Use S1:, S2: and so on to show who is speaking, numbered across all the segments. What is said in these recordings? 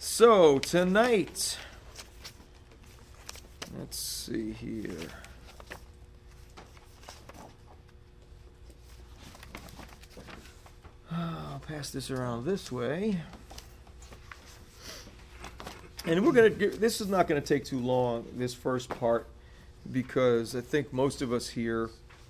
S1: So, tonight, let's see here. I'll pass this around this way. And this is not going to take too long, this first part, because I think most of us here,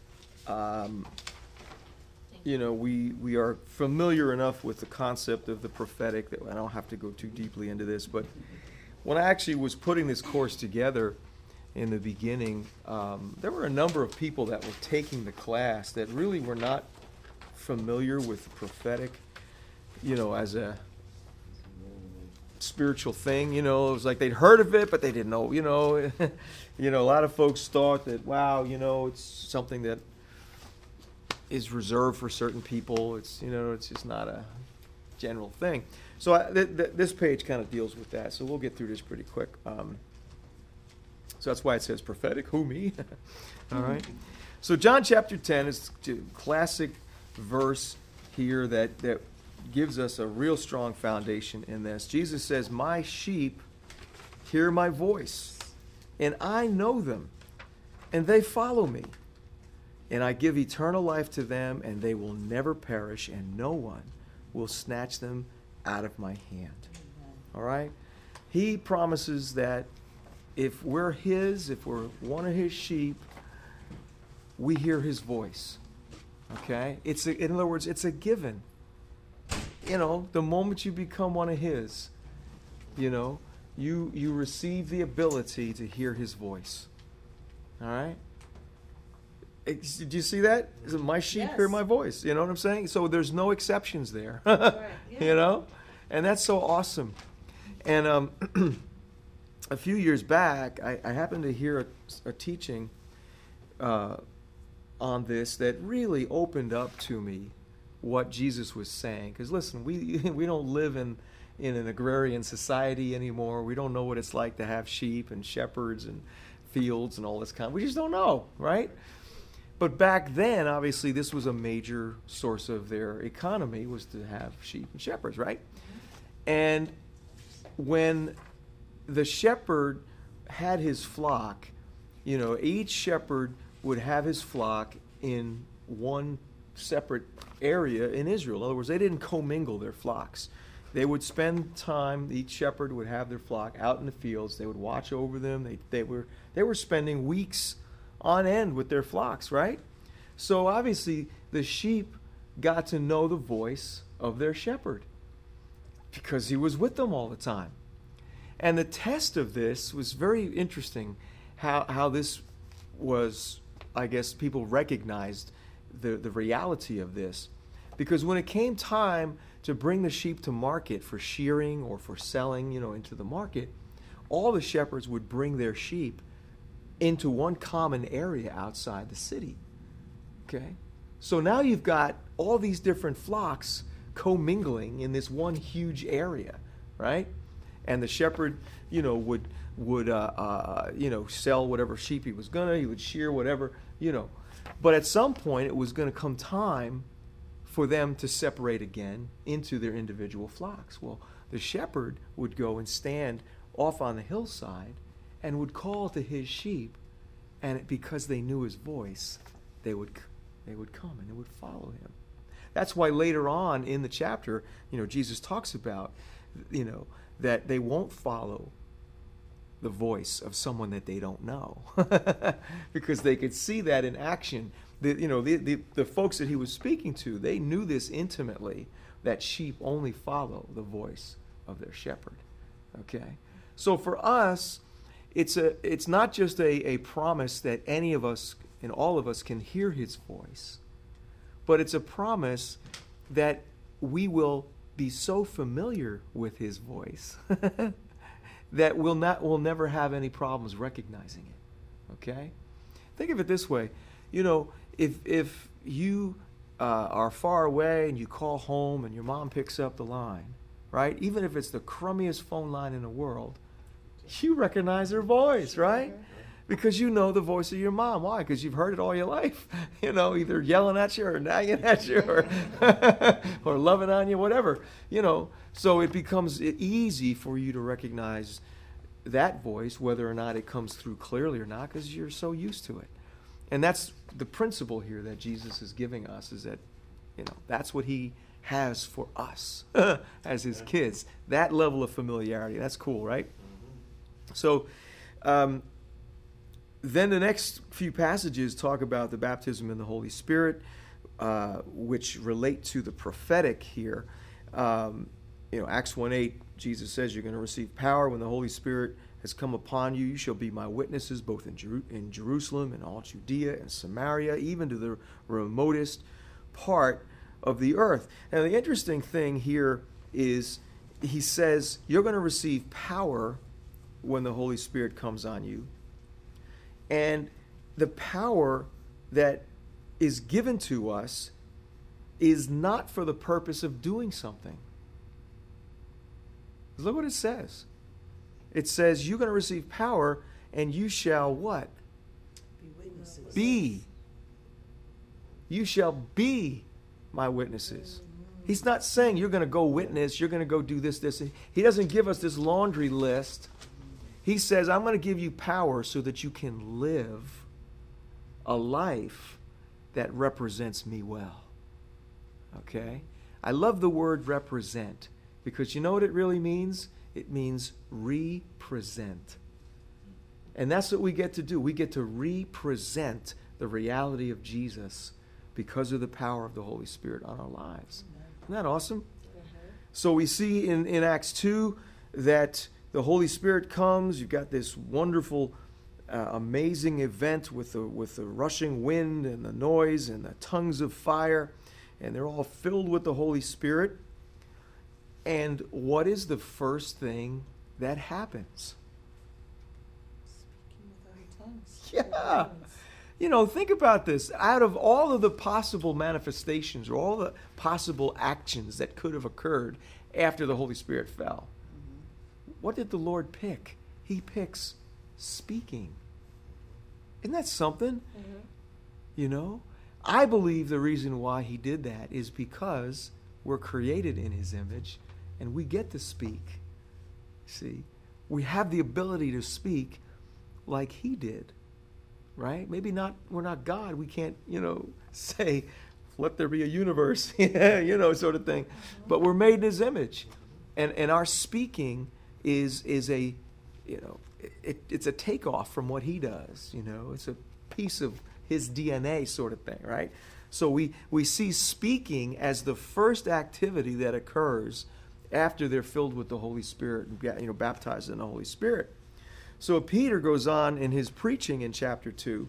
S1: we are familiar enough with the concept of the prophetic that I don't have to go too deeply into this. But when I actually was putting this course together in the beginning, there were a number of people that were taking the class that really were not familiar with the prophetic, as a spiritual thing. It was like they'd heard of it, but they didn't know. A lot of folks thought that, wow, it's something that is reserved for certain people. It's just not a general thing. So this page kind of deals with that. So we'll get through this pretty quick. So that's why it says prophetic. Who, me? All right. So John chapter 10 is a classic verse here that gives us a real strong foundation in this. Jesus says, "My sheep hear my voice, and I know them, and they follow me. And I give eternal life to them, and they will never perish, and no one will snatch them out of my hand." All right? He promises that if we're one of his sheep, we hear his voice. Okay? In other words, it's a given. The moment you become one of his, you receive the ability to hear his voice. All right? Did you see that? Is it my sheep hear my voice? You know what I'm saying? So there's no exceptions there. Right. Yeah. And that's so awesome. And a few years back, I happened to hear a teaching on this that really opened up to me what Jesus was saying. Because listen, we don't live in an agrarian society anymore. We don't know what it's like to have sheep and shepherds and fields and all this kind. We just don't know, right? But back then, obviously, this was a major source of their economy, was to have sheep and shepherds, right? And when the shepherd had his flock, each shepherd would have his flock in one separate area in Israel. In other words, they didn't commingle their flocks. They would spend time, each shepherd would have their flock out in the fields. They would watch over them. They were spending weeks on end with their flocks, right? So obviously the sheep got to know the voice of their shepherd because he was with them all the time. And the test of this was very interesting, how this was, I guess, people recognized the reality of this. Because when it came time to bring the sheep to market for shearing or for selling, into the market, all the shepherds would bring their sheep into one common area outside the city. Okay? So now you've got all these different flocks commingling in this one huge area, right? And the shepherd, would sell whatever sheep he was he would shear whatever, But at some point it was going to come time for them to separate again into their individual flocks. Well, the shepherd would go and stand off on the hillside and would call to his sheep, and because they knew his voice, they would come and they would follow him. That's why later on in the chapter, Jesus talks about, that they won't follow the voice of someone that they don't know, because they could see that in action. The folks that he was speaking to, they knew this intimately, that sheep only follow the voice of their shepherd. Okay, so for us, it's not just a promise that any of us and all of us can hear his voice, but it's a promise that we will be so familiar with his voice that we'll never have any problems recognizing it. Okay? Think of it this way. If you are far away and you call home and your mom picks up the line, right? Even if it's the crummiest phone line in the world, you recognize her voice, right? Because you know the voice of your mom. Why? Because you've heard it all your life. Either yelling at you or nagging at you or, or loving on you, whatever. So it becomes easy for you to recognize that voice, whether or not it comes through clearly or not, because you're so used to it. And that's the principle here that Jesus is giving us, is that, that's what he has for us as his kids. That level of familiarity. That's cool, right? So then the next few passages talk about the baptism in the Holy Spirit, which relate to the prophetic here. Acts 1:8, Jesus says, you're going to receive power when the Holy Spirit has come upon you. You shall be my witnesses both in Jerusalem and all Judea and Samaria, even to the remotest part of the earth. Now, the interesting thing here is he says you're going to receive power when the Holy Spirit comes on you. And the power that is given to us is not for the purpose of doing something. Look what it says. It says you're going to receive power and you shall what?
S2: Be witnesses.
S1: Be. You shall be my witnesses. He's not saying you're going to go witness, you're going to go do this. He doesn't give us this laundry list. He says, I'm going to give you power so that you can live a life that represents me well. Okay? I love the word represent, because you know what it really means? It means represent. And that's what we get to do. We get to represent the reality of Jesus because of the power of the Holy Spirit on our lives. Isn't that awesome? So we see in Acts 2 that the Holy Spirit comes. You've got this wonderful, amazing event with the rushing wind and the noise and the tongues of fire. And they're all filled with the Holy Spirit. And what is the first thing that happens?
S2: Speaking with other tongues.
S1: Yeah. Think about this. Out of all of the possible manifestations or all the possible actions that could have occurred after the Holy Spirit fell, what did the Lord pick? He picks speaking. Isn't that something? I believe the reason why he did that is because we're created in his image and we get to speak. See, we have the ability to speak like he did, right? Maybe not, we're not God. We can't, say, let there be a universe, sort of thing. But we're made in his image. And our speaking is a, it's a takeoff from what he does, It's a piece of his DNA sort of thing, right? So we see speaking as the first activity that occurs after they're filled with the Holy Spirit and baptized in the Holy Spirit. So Peter goes on in his preaching in chapter 2,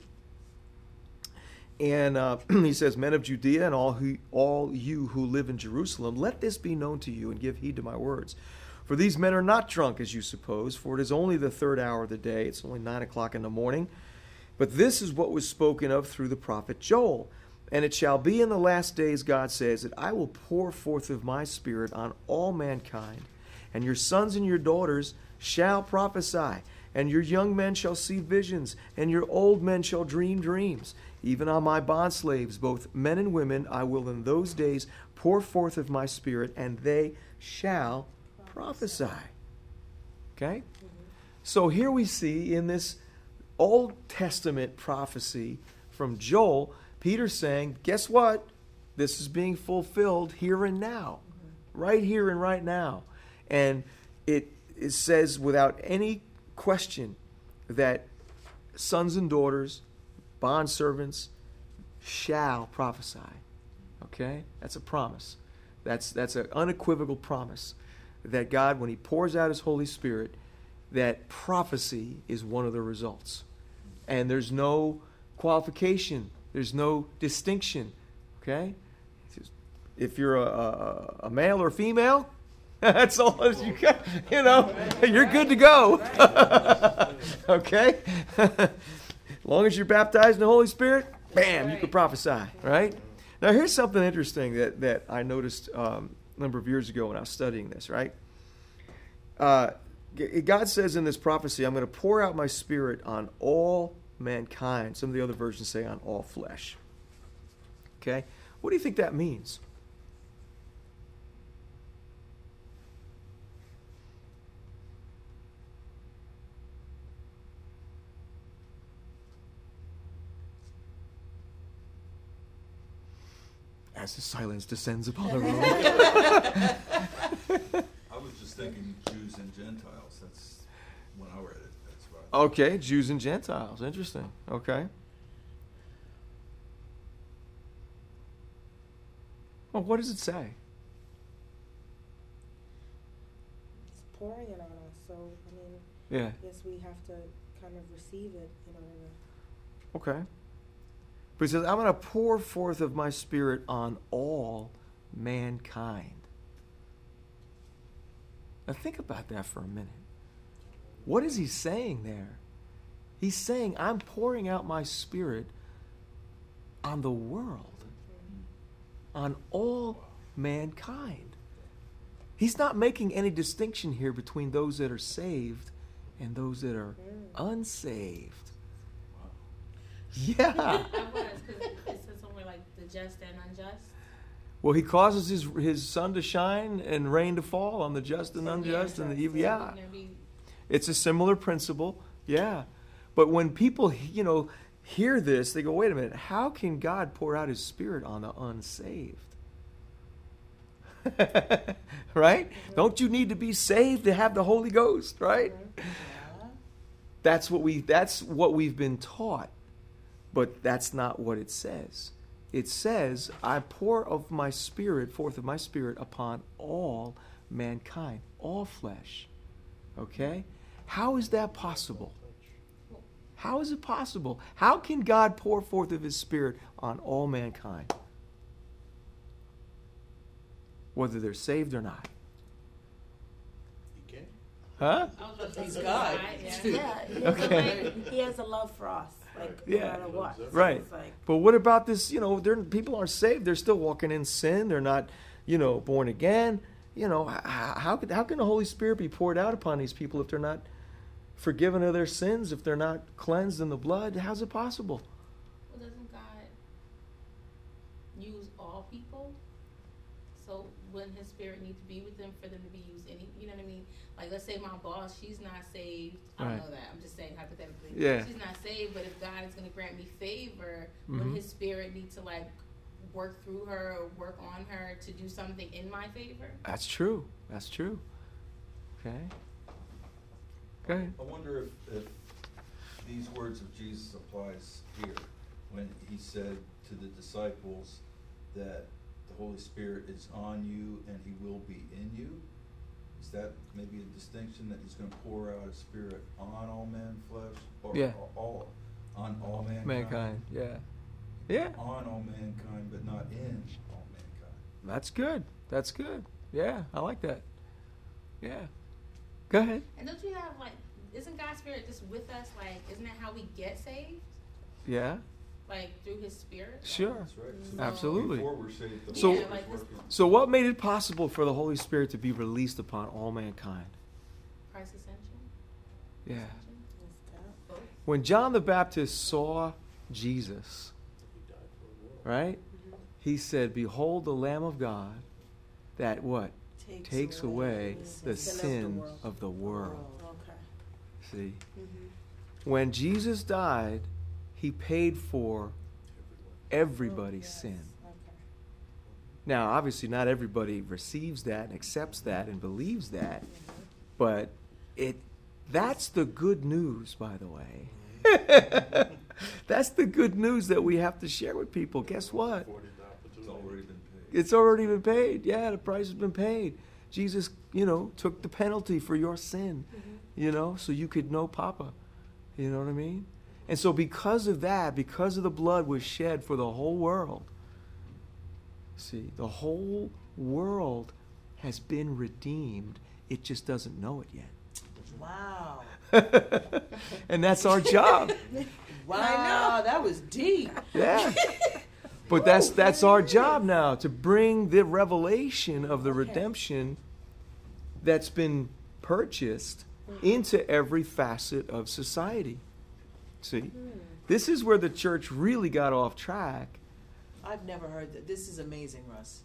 S1: and he says, men of Judea and all you who live in Jerusalem, let this be known to you and give heed to my words. For these men are not drunk, as you suppose, for it is only the third hour of the day. It's only 9 o'clock in the morning. But this is what was spoken of through the prophet Joel. And it shall be in the last days, God says, that I will pour forth of my Spirit on all mankind. And your sons and your daughters shall prophesy. And your young men shall see visions. And your old men shall dream dreams. Even on my bondslaves, both men and women, I will in those days pour forth of my Spirit, and they shall prophesy. Okay? So here we see in this Old Testament prophecy from Joel, Peter's saying, guess what? This is being fulfilled here and now. Right here and right now. And it says without any question that sons and daughters, bondservants, shall prophesy. Okay? That's a promise. That's an unequivocal promise that God, when he pours out his Holy Spirit, that prophecy is one of the results. And there's no qualification. There's no distinction. Okay? If you're a male or female, that's all as you got. You're good to go. Okay? As long as you're baptized in the Holy Spirit, bam, you can prophesy. Right? Now, here's something interesting that I noticed a number of years ago when I was studying this, right? God says in this prophecy, I'm going to pour out my Spirit on all mankind. Some of the other versions say on all flesh. Okay? What do you think that means? As the silence descends upon the room.
S3: I was just thinking Jews and Gentiles. That's when I read it. That's right.
S1: Okay, Jews and Gentiles. Interesting. Okay. Well, what does it say?
S4: It's pouring it on us, so I mean,
S1: Yeah.
S4: I guess we have to kind of receive it in order to.
S1: Okay. But he says, I'm going to pour forth of my Spirit on all mankind. Now think about that for a minute. What is he saying there? He's saying, I'm pouring out my Spirit on the world, on all mankind. He's not making any distinction here between those that are saved and those that are unsaved. Yeah.
S5: I was, because it says somewhere like the just and unjust.
S1: Well, he causes his sun to shine and rain to fall on the just and unjust and the evil. Yeah. It's a similar principle. Yeah. But when people, hear this, they go, wait a minute, how can God pour out his Spirit on the unsaved? Right? Mm-hmm. Don't you need to be saved to have the Holy Ghost, right? Mm-hmm. Yeah. That's what we've been taught. But that's not what it says. It says, I pour of my Spirit, forth of my Spirit, upon all mankind, all flesh. Okay? How is that possible? How is it possible? How can God pour forth of his Spirit on all mankind? Whether they're saved or not.
S3: He can.
S1: Huh?
S2: He's God.
S1: Okay.
S4: He has a love for us. Like,
S1: Yeah.
S4: no matter what. So
S1: Right.
S4: it's like,
S1: But what about this, people aren't saved. They're still walking in sin. They're not, born again. How can the Holy Spirit be poured out upon these people if they're not forgiven of their sins, if they're not cleansed in the blood? How's it possible?
S5: Well, doesn't God use all people? So wouldn't his Spirit need to be with them for them to be used you know what I mean? Like, let's say my boss, she's not saved. I don't
S1: Right.
S5: know that. I'm just saying hypothetically.
S1: Yeah.
S5: She's not saved, but if God is going to grant me favor,
S1: Mhm.
S5: would his Spirit need to, work through her or work on her to do something in my favor?
S1: That's true. That's true. Okay. Go ahead.
S3: I wonder if these words of Jesus applies here when he said to the disciples that the Holy Spirit is on you and he will be in you. Is that maybe a distinction that he's going to pour out his Spirit on all man flesh? Or
S1: Yeah.
S3: On all mankind?
S1: Mankind. Yeah. Yeah.
S3: On all mankind, but not in all mankind.
S1: That's good. That's good. Yeah. I like that. Yeah. Go ahead.
S5: And don't you have, isn't God's Spirit just with us? Isn't that how we get saved?
S1: Yeah.
S5: Through his Spirit?
S1: Sure.
S3: That's right. So
S1: Absolutely.
S3: Before we're saved, the
S1: So-
S3: Holy
S5: Yeah,
S3: Spirit's working.
S1: So what made it possible for the Holy Spirit to be released upon all mankind?
S5: Christ's ascension?
S1: Yeah.
S5: Ascension?
S4: it's that.
S5: Both?
S1: When John the Baptist saw Jesus, right? He said, behold the Lamb of God that what? Takes away the sin of the world.
S4: Okay.
S1: See?
S4: Mm-hmm.
S1: When Jesus died, he paid for everybody's
S4: Yes.
S1: sin.
S4: Okay.
S1: Now, obviously, not everybody receives that and accepts that and believes that, but that's the good news, by the way. That's the good news that we have to share with people. Guess what?
S3: It's already been paid.
S1: It's already been paid. Yeah, the price has been paid. Jesus, took the penalty for your sin, so you could know Papa. You know what I mean? And so because of that, because of the blood was shed for the whole world, see, the whole world has been redeemed. It just doesn't know it yet.
S2: Wow.
S1: And that's our job.
S2: Wow, that was deep.
S1: Yeah. But that's our job now, to bring the revelation of the redemption that's been purchased into every facet of society. See? This is where the church really got off track.
S2: I've never heard that. This is amazing, Russ.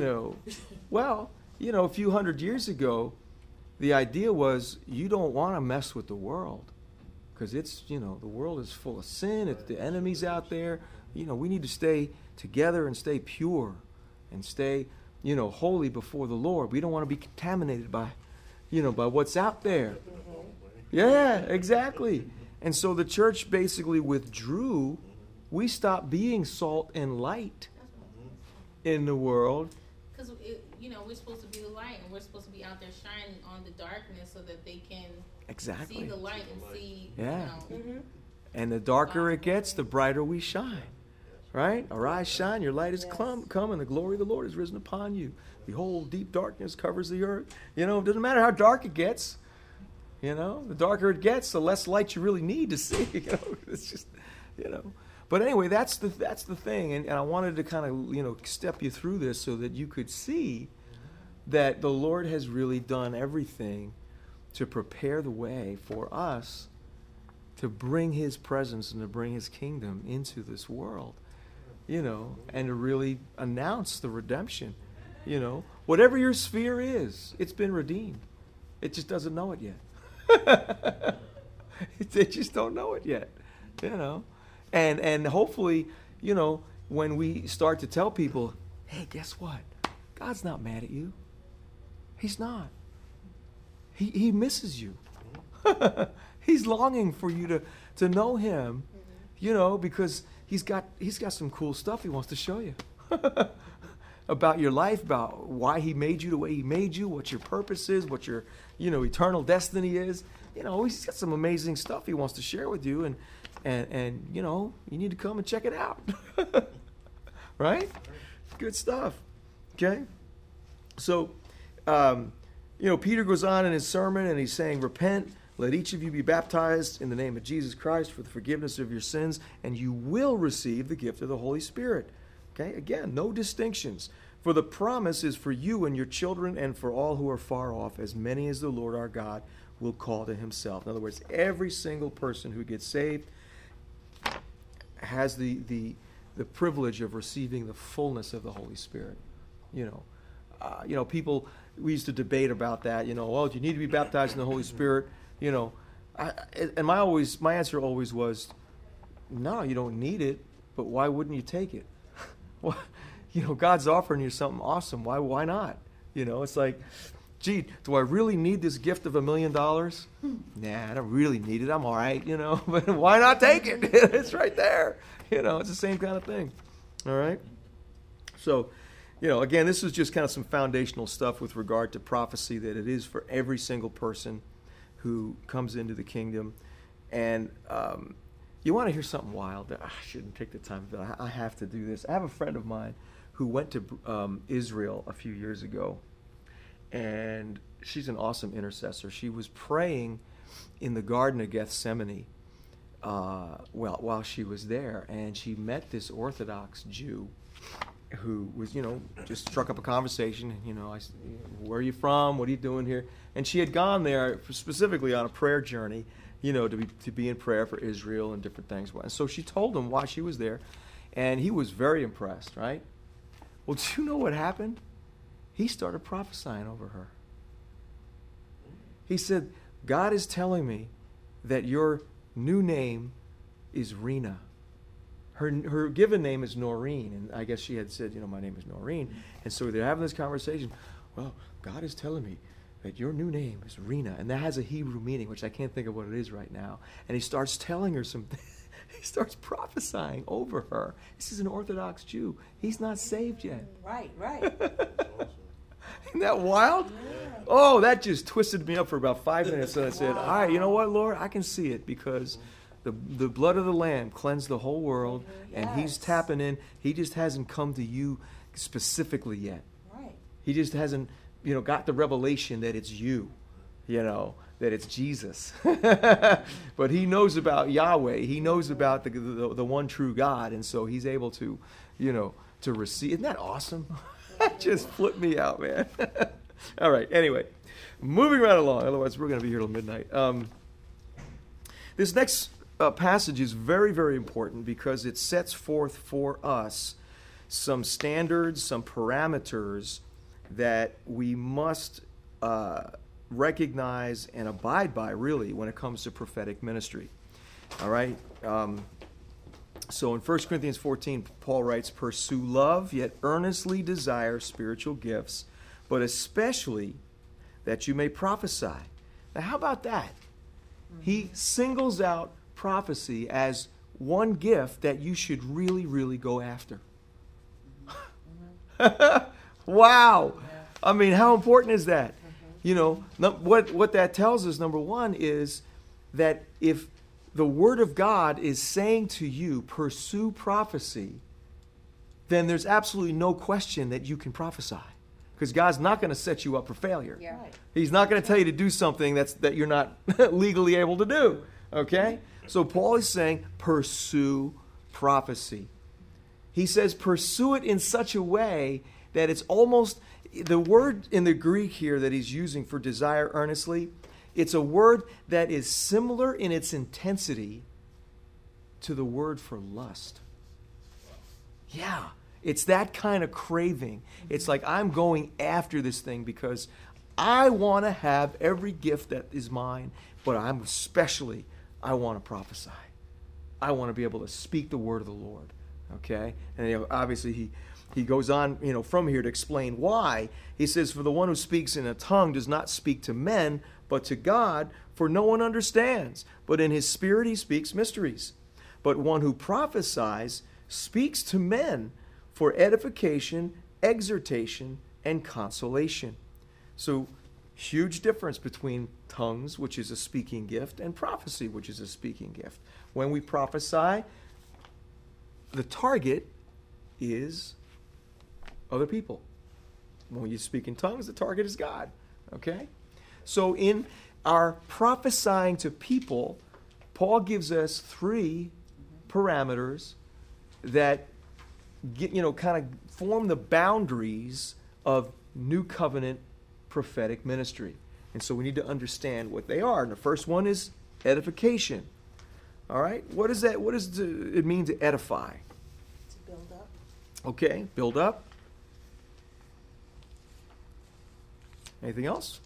S1: Well, a few hundred years ago, the idea was you don't want to mess with the world because it's, the world is full of sin. It's the enemy's out there. We need to stay together and stay pure and stay, holy before the Lord. We don't want to be contaminated by what's out there. Yeah, exactly. And so the church basically withdrew. We stopped being salt and light in the world.
S5: Because, we're supposed to be the light, and we're supposed to be out there shining on the darkness so that they can see the light and see,
S1: And the darker it gets, the brighter we shine. Right? Arise, shine, your light is come, and the glory of the Lord is risen upon you. Behold, deep darkness covers the earth. It doesn't matter how dark it gets. The darker it gets, the less light you really need to see. It's just, But anyway, that's the thing, and I wanted to kind of step you through this so that you could see that the Lord has really done everything to prepare the way for us to bring His presence and to bring His kingdom into this world, and to really announce the redemption. Whatever your sphere is, it's been redeemed. It just doesn't know it yet. They just don't know it yet, And hopefully, when we start to tell people, hey, guess what? God's not mad at you. He's not. He misses you. He's longing for you to know Him, because He's got some cool stuff He wants to show you about your life, about why He made you the way He made you, what your purpose is, what your, eternal destiny is. He's got some amazing stuff He wants to share with you, and you need to come and check it out. Right? Good stuff. Okay? So, Peter goes on in his sermon and he's saying, repent, let each of you be baptized in the name of Jesus Christ for the forgiveness of your sins, and you will receive the gift of the Holy Spirit. Okay? Again, no distinctions. For the promise is for you and your children and for all who are far off, as many as the Lord our God will call to Himself. In other words, every single person who gets saved has the privilege of receiving the fullness of the Holy Spirit. People, we used to debate about that. Well, do you need to be baptized in the Holy Spirit? And my answer always was, no, you don't need it. But why wouldn't you take it? Well, God's offering you something awesome. Why not? It's like, gee, do I really need this gift of $1 million? Nah, I don't really need it. I'm all right, But why not take it? It's right there. It's the same kind of thing. All right? So, again, this is just kind of some foundational stuff with regard to prophecy, that it is for every single person who comes into the kingdom. And you want to hear something wild? I shouldn't take the time, but I have to do this. I have a friend of mine who went to Israel a few years ago. And she's an awesome intercessor. She was praying in the Garden of Gethsemane while she was there. And she met this Orthodox Jew who was, just struck up a conversation. I said, where are you from? What are you doing here? And she had gone there specifically on a prayer journey, to be in prayer for Israel and different things. And so she told him why she was there. And he was very impressed, right? Well, do you know what happened? He started prophesying over her. He said, God is telling me that your new name is Rena. Her given name is Noreen. And I guess she had said, my name is Noreen. And so they're having this conversation. Well, God is telling me that your new name is Rena. And that has a Hebrew meaning, which I can't think of what it is right now. And he starts telling her something. He starts prophesying over her. This is an Orthodox Jew. He's not saved yet.
S2: Right.
S1: Isn't that wild?
S2: Yeah.
S1: Oh, that just twisted me up for about 5 minutes. And I said, all right, you know what, Lord? I can see it because the blood of the Lamb cleansed the whole world, and He's tapping in. He just hasn't come to you specifically yet.
S2: Right.
S1: He just hasn't, got the revelation that it's you, that it's Jesus. But He knows about Yahweh. He knows about the one true God, and so He's able to, to receive. Isn't that awesome? That just flipped me out, man. All right. Anyway, moving right along. Otherwise, we're going to be here till midnight. This next passage is very, very important because it sets forth for us some standards, some parameters that we must recognize and abide by, really, when it comes to prophetic ministry. All right? So in 1 Corinthians 14, Paul writes, "Pursue love, yet earnestly desire spiritual gifts, but especially that you may prophesy." Now, how about that? He singles out prophecy as one gift that you should really, really go after. Wow! I mean, how important is that? You know, what that tells us, number one, is that if the Word of God is saying to you, pursue prophecy, then there's absolutely no question that you can prophesy. Because God's not going to set you up for failure.
S4: Yeah.
S2: Right.
S1: He's not going to tell you to do something that you're not legally able to do. Okay? So Paul is saying, pursue prophecy. He says, pursue it in such a way that it's almost, the word in the Greek here that he's using for desire earnestly, it's a word that is similar in its intensity to the word for lust. Yeah, it's that kind of craving. It's like, I'm going after this thing because I want to have every gift that is mine, but I want to prophesy. I want to be able to speak the word of the Lord. Okay? And obviously he goes on, from here to explain why. He says, "For the one who speaks in a tongue does not speak to men, but to God, for no one understands. But in his spirit he speaks mysteries. But one who prophesies speaks to men for edification, exhortation, and consolation." So, huge difference between tongues, which is a speaking gift, and prophecy, which is a speaking gift. When we prophesy, the target is other people. When you speak in tongues, the target is God. Okay? So in our prophesying to people, Paul gives us 3 parameters that kind of form the boundaries of New Covenant prophetic ministry. And so we need to understand what they are. And the first one is edification. All right? What does it mean to edify?
S2: To build up.
S1: Okay, build up. Anything else?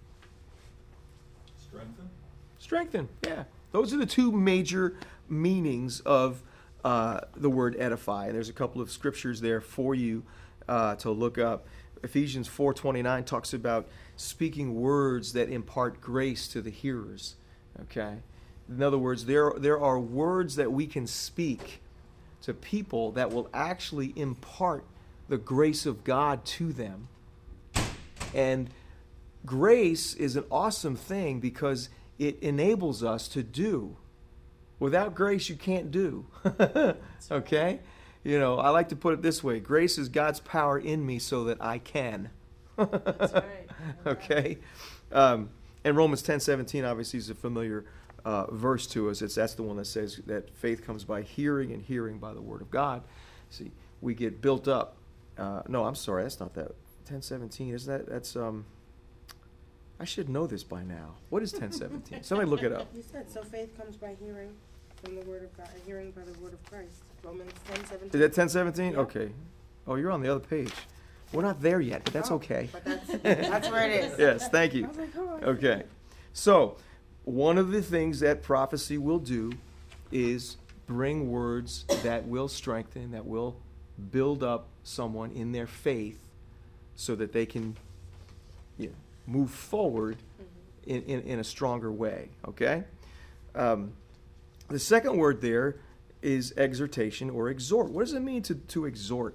S1: Strengthen, yeah. Those are the 2 major meanings of the word edify. And there's a couple of scriptures there for you to look up. Ephesians 4:29 talks about speaking words that impart grace to the hearers. Okay? In other words, there are words that we can speak to people that will actually impart the grace of God to them. And grace is an awesome thing because it enables us to do. Without grace, you can't do. Okay? I like to put it this way. Grace is God's power in me so that I can.
S2: That's right.
S1: Okay? And Romans 10:17 obviously is a familiar verse to us. That's the one that says that faith comes by hearing and hearing by the word of God. See, we get built up. No, I'm sorry. That's not that. 10:17. Isn't that's I should know this by now. What is 10:17? Somebody look it up.
S4: You said, so faith comes by hearing from the word of God, and hearing by the word of Christ. Romans 10:17.
S1: Is that 10:17?
S4: Yeah.
S1: Okay. Oh, you're on the other page. We're not there yet, but that's okay.
S4: But that's where it is.
S1: Yes, thank you.
S4: I was like, oh.
S1: Okay. So, one of the things that prophecy will do is bring words that will strengthen, that will build up someone in their faith so that they can move forward in a stronger way. Okay? The second word there is exhortation or exhort. What does it mean to exhort?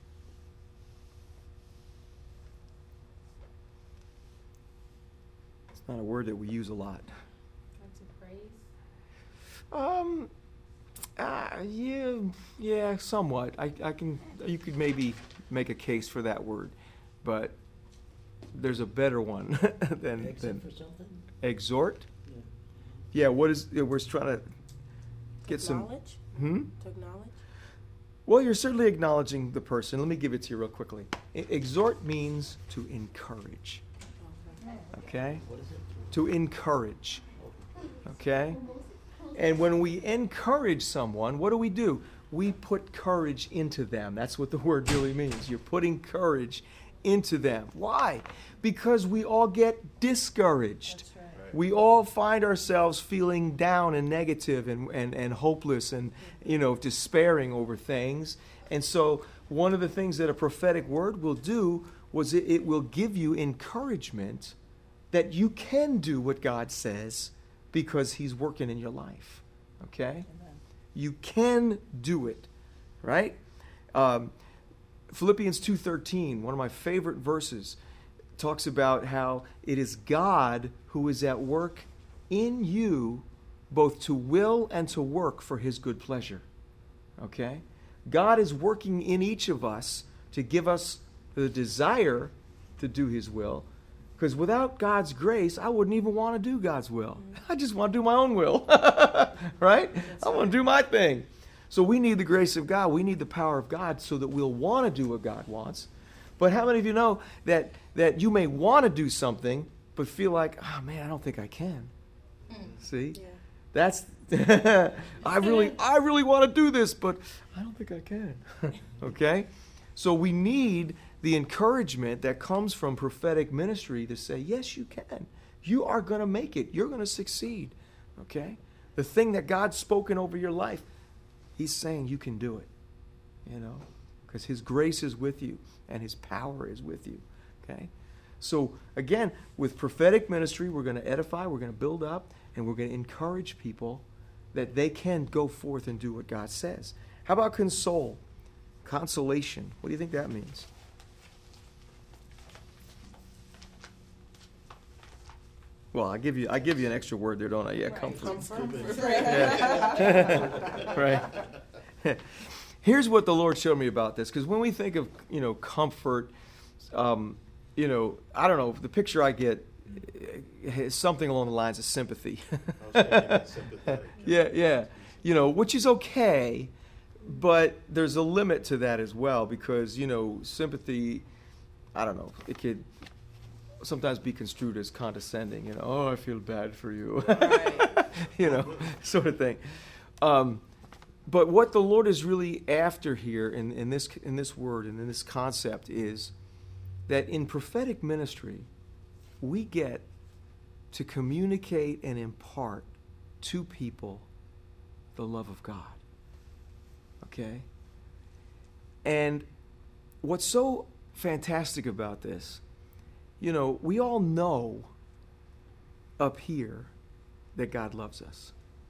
S1: It's not a word that we use a lot.
S5: Like to praise?
S1: Yeah, somewhat. You could maybe make a case for that word, but there's a better one than
S6: For something?
S1: exhort.
S6: Yeah.
S1: Yeah, we're trying to get some.
S4: Acknowledge? To acknowledge?
S1: Well, you're certainly acknowledging the person. Let me give it to you real quickly. Exhort means to encourage. Okay? To encourage. Okay? And when we encourage someone, what do? We put courage into them. That's what the word really means. You're putting courage into them. Why? Because we all get discouraged.
S2: That's right.
S1: We all find ourselves feeling down and negative and hopeless and, despairing over things. And so one of the things that a prophetic word will do was it will give you encouragement that you can do what God says because he's working in your life. Okay?
S2: Amen.
S1: You can do it. Right? Philippians 2:13, one of my favorite verses, talks about how it is God who is at work in you both to will and to work for his good pleasure. Okay? God is working in each of us to give us the desire to do his will. Because without God's grace, I wouldn't even want to do God's will. I just want to do my own will. Right? I want to do my thing. So we need the grace of God. We need the power of God so that we'll want to do what God wants. But how many of you know that you may want to do something, but feel like, oh man, I don't think I can. See?
S4: Yeah.
S1: That's I really want to do this, but I don't think I can. Okay? So we need the encouragement that comes from prophetic ministry to say, yes, you can. You are going to make it. You're going to succeed. Okay? The thing that God's spoken over your life, he's saying you can do it. Because his grace is with you and his power is with you. Okay? So again, with prophetic ministry, we're going to edify, we're going to build up, and we're going to encourage people that they can go forth and do what God says. How about console? Consolation. What do you think that means? Well, I give you an extra word there, don't I? Yeah, comfort. Right. Here's what the Lord showed me about this, because when we think of comfort, I don't know, the picture I get is something along the lines of sympathy. Yeah. Which is okay, but there's a limit to that as well, because sympathy, I don't know, it could sometimes be construed as condescending. Oh, I feel bad for you.
S2: Right.
S1: Sort of thing. But what the Lord is really after here in this word and in this concept is that in prophetic ministry, we get to communicate and impart to people the love of God. Okay? And what's so fantastic about this, we all know up here that God loves us.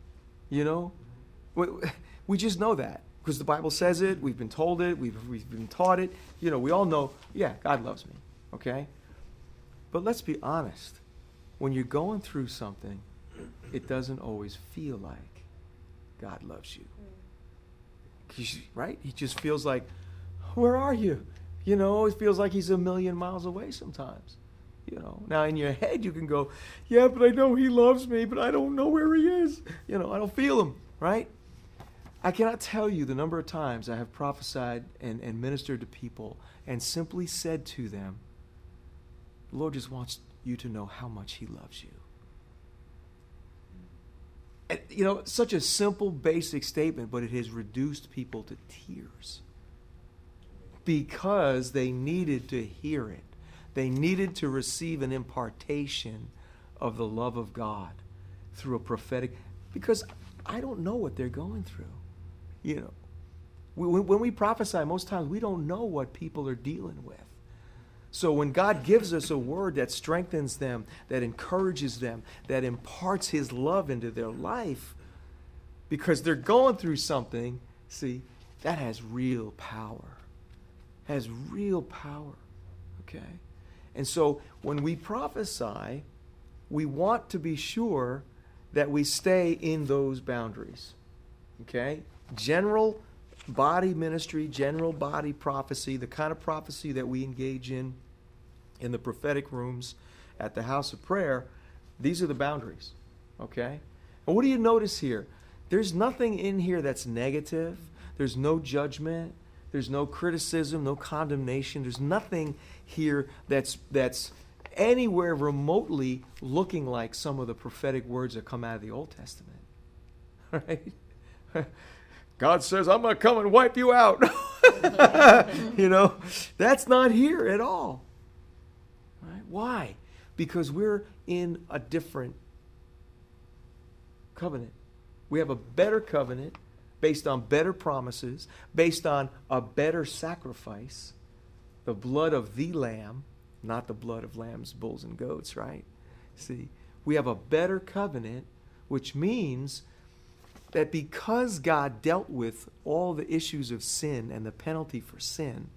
S1: We just know that because the Bible says it. We've been told it. We've been taught it. We all know, yeah, God loves me. Okay? But let's be honest. When you're going through something, it doesn't always feel like God loves you. Right? He just feels like, where are you? It feels like he's a million miles away sometimes. Now in your head you can go, yeah, but I know he loves me, but I don't know where he is. I don't feel him, right? I cannot tell you the number of times I have prophesied and ministered to people and simply said to them, the Lord just wants you to know how much he loves you. And, such a simple, basic statement, but it has reduced people to tears because they needed to hear it. They needed to receive an impartation of the love of God through a prophetic, because I don't know what they're going through. When we prophesy, most times we don't know what people are dealing with. So when God gives us a word that strengthens them, that encourages them, that imparts his love into their life, because they're going through something, see, that has real power. Has real power. Okay? And so when we prophesy, we want to be sure that we stay in those boundaries. Okay? General body ministry, general body prophecy, the kind of prophecy that we engage in the prophetic rooms at the house of prayer, these are the boundaries. Okay? And what do you notice here? There's nothing in here that's negative. There's no judgment. There's no criticism, no condemnation. There's nothing here that's anywhere remotely looking like some of the prophetic words that come out of the Old Testament. Right? God says, I'm going to come and wipe you out. That's not here at all. Right? Why? Because we're in a different covenant. We have a better covenant based on better promises, based on a better sacrifice, the blood of the Lamb, not the blood of lambs, bulls, and goats, right? See, we have a better covenant, which means that because God dealt with all the issues of sin and the penalty for sin,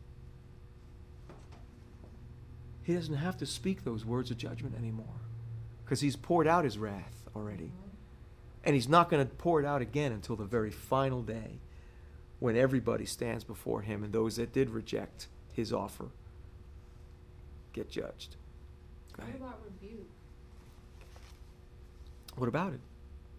S1: he doesn't have to speak those words of judgment anymore, because he's poured out his wrath already. And he's not going to pour it out again until the very final day, when everybody stands before him, and those that did reject his offer get judged. Go ahead.
S5: What about rebuke?
S1: What about it?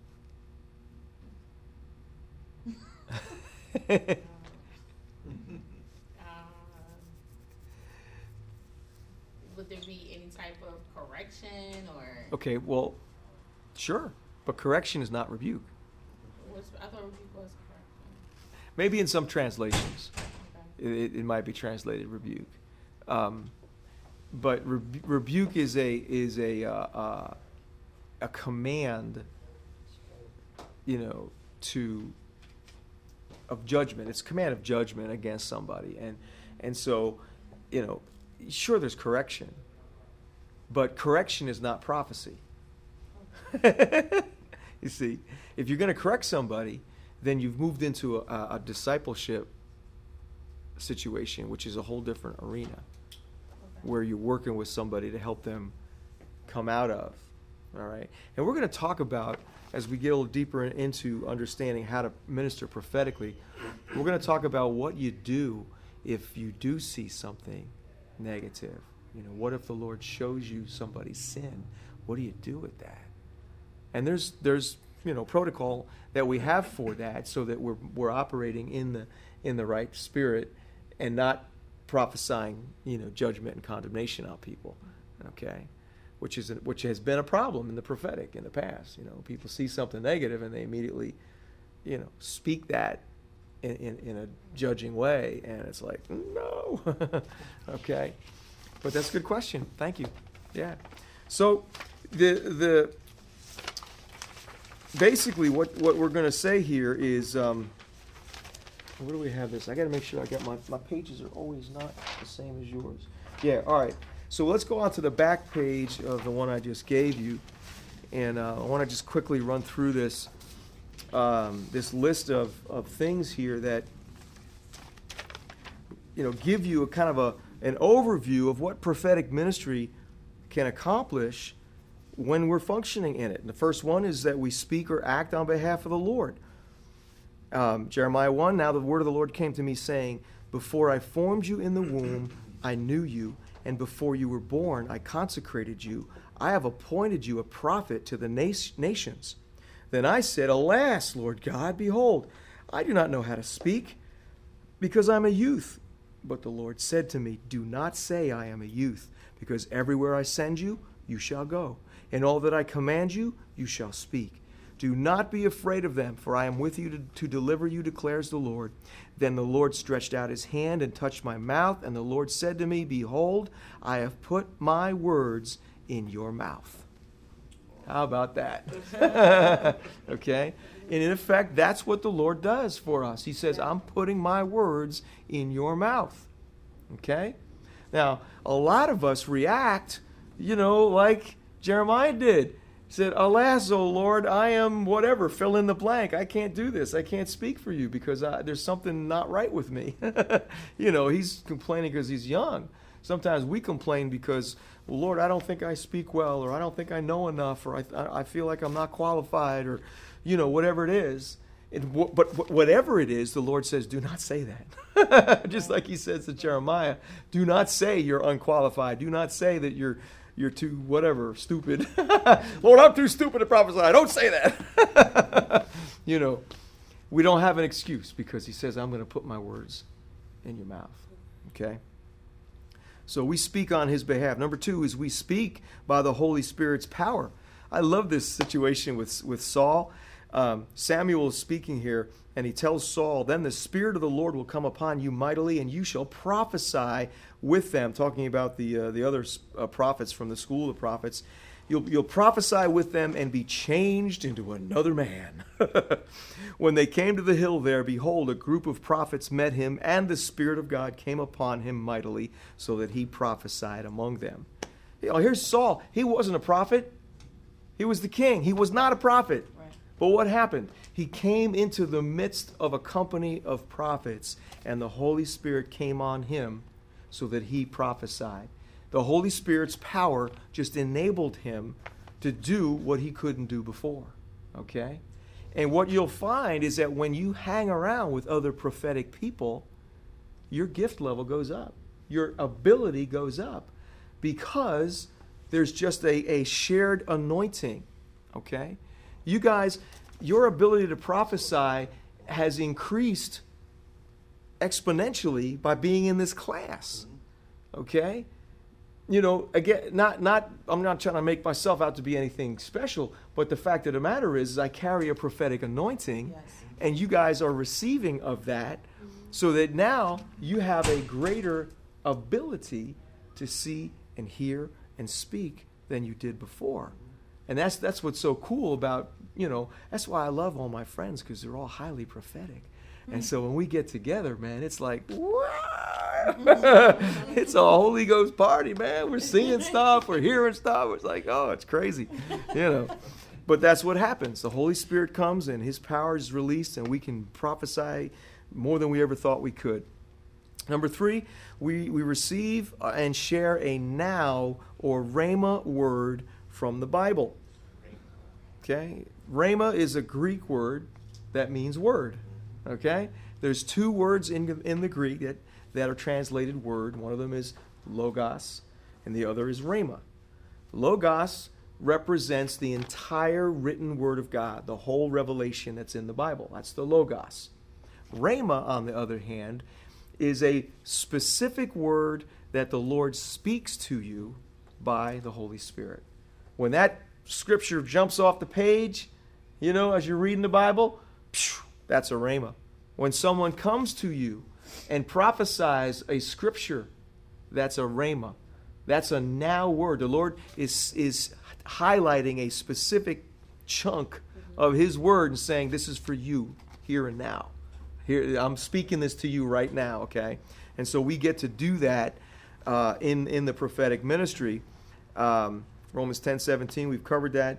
S5: Would there be any type of correction or?
S1: Okay, well, sure. But correction is not rebuke.
S5: I thought rebuke was correction.
S1: Maybe in some translations,
S5: Okay.
S1: it might be translated rebuke. But rebuke is a command, of judgment. It's a command of judgment against somebody, and so, sure, there's correction, but correction is not prophecy. You see, if you're going to correct somebody, then you've moved into a discipleship situation, which is a whole different arena, where you're working with somebody to help them come out of. All right? And we're going to talk about, as we get a little deeper into understanding how to minister prophetically, we're going to talk about what you do if you do see something negative. What if the Lord shows you somebody's sin? What do you do with that? And there's protocol that we have for that, so that we're operating in the right spirit and not prophesying judgment and condemnation on people. Okay, which has been a problem in the prophetic in the past. People see something negative and they immediately speak that in a judging way, and it's like, no. Okay, but that's a good question. Thank you. Yeah. So the basically what we're going to say here is, where do we have this? I got to make sure I got my pages are always not the same as yours. Yeah, all right. So let's go on to the back page of the one I just gave you, and I want to just quickly run through this list of things here that give you a kind of an overview of what prophetic ministry can accomplish when we're functioning in it. And the first one is that we speak or act on behalf of the Lord. Jeremiah 1, now the word of the Lord came to me saying, before I formed you in the womb, I knew you, and before you were born, I consecrated you. I have appointed you a prophet to the nations. Then I said, alas, Lord God, behold, I do not know how to speak, because I'm a youth. But the Lord said to me, do not say I am a youth, because everywhere I send you, you shall go. And all that I command you, you shall speak. Do not be afraid of them, for I am with you to deliver you, declares the Lord. Then the Lord stretched out his hand and touched my mouth, and the Lord said to me, behold, I have put my words in your mouth. How about that? Okay? And in effect, that's what the Lord does for us. He says, I'm putting my words in your mouth. Okay? Now, a lot of us react, like Jeremiah did. He said, alas, O Lord, I am whatever, fill in the blank. I can't do this. I can't speak for you because there's something not right with me. He's complaining because he's young. Sometimes we complain because, well, Lord, I don't think I speak well, or I don't think I know enough, or I feel like I'm not qualified, or, whatever it is. But whatever it is, the Lord says, do not say that. Just like he says to Jeremiah, do not say you're unqualified. Do not say that you're too whatever, stupid. Lord, I'm too stupid to prophesy. Don't say that. We don't have an excuse because he says, I'm going to put my words in your mouth. Okay? So we speak on his behalf. Number 2 is we speak by the Holy Spirit's power. I love this situation with Saul. Samuel is speaking here, and he tells Saul, then the Spirit of the Lord will come upon you mightily, and you shall prophesy with them. Talking about the other prophets from the school of prophets. You'll prophesy with them and be changed into another man. When they came to the hill there, behold, a group of prophets met him, and the Spirit of God came upon him mightily, so that he prophesied among them. Here's Saul. He wasn't a prophet. He was the king. He was not a prophet.
S2: Right.
S1: But what happened? He came into the midst of a company of prophets, and the Holy Spirit came on him so that he prophesied. The Holy Spirit's power just enabled him to do what he couldn't do before. Okay? And what you'll find is that when you hang around with other prophetic people, your gift level goes up. Your ability goes up because there's just a shared anointing. Okay? You guys, your ability to prophesy has increased exponentially by being in this class. Okay? You know, again, I'm not trying to make myself out to be anything special, but the fact of the matter is I carry a prophetic anointing,
S2: Yes.
S1: and you guys are receiving of that, so that now you have a greater ability to see and hear and speak than you did before. And that's what's so cool about, that's why I love all my friends, because they're all highly prophetic. And so when we get together, man, it's like, it's a Holy Ghost party, man. We're seeing stuff, we're hearing stuff. It's like, oh, it's crazy, But that's what happens. The Holy Spirit comes and his power is released, and we can prophesy more than we ever thought we could. Number 3, we receive and share a now or rhema word from the Bible. Okay? Rhema is a Greek word that means word. Okay? There's 2 words in the Greek that are translated word. One of them is logos, and the other is rhema. Logos represents the entire written word of God, the whole revelation that's in the Bible. That's the logos. Rhema, on the other hand, is a specific word that the Lord speaks to you by the Holy Spirit. When that scripture jumps off the page, as you're reading the Bible, that's a rhema. When someone comes to you and prophesies a scripture, that's a rhema. That's a now word. The Lord is highlighting a specific chunk of his word and saying, this is for you here and now. Here, I'm speaking this to you right now, okay? And so we get to do that in the prophetic ministry. Romans 10:17, we've covered that.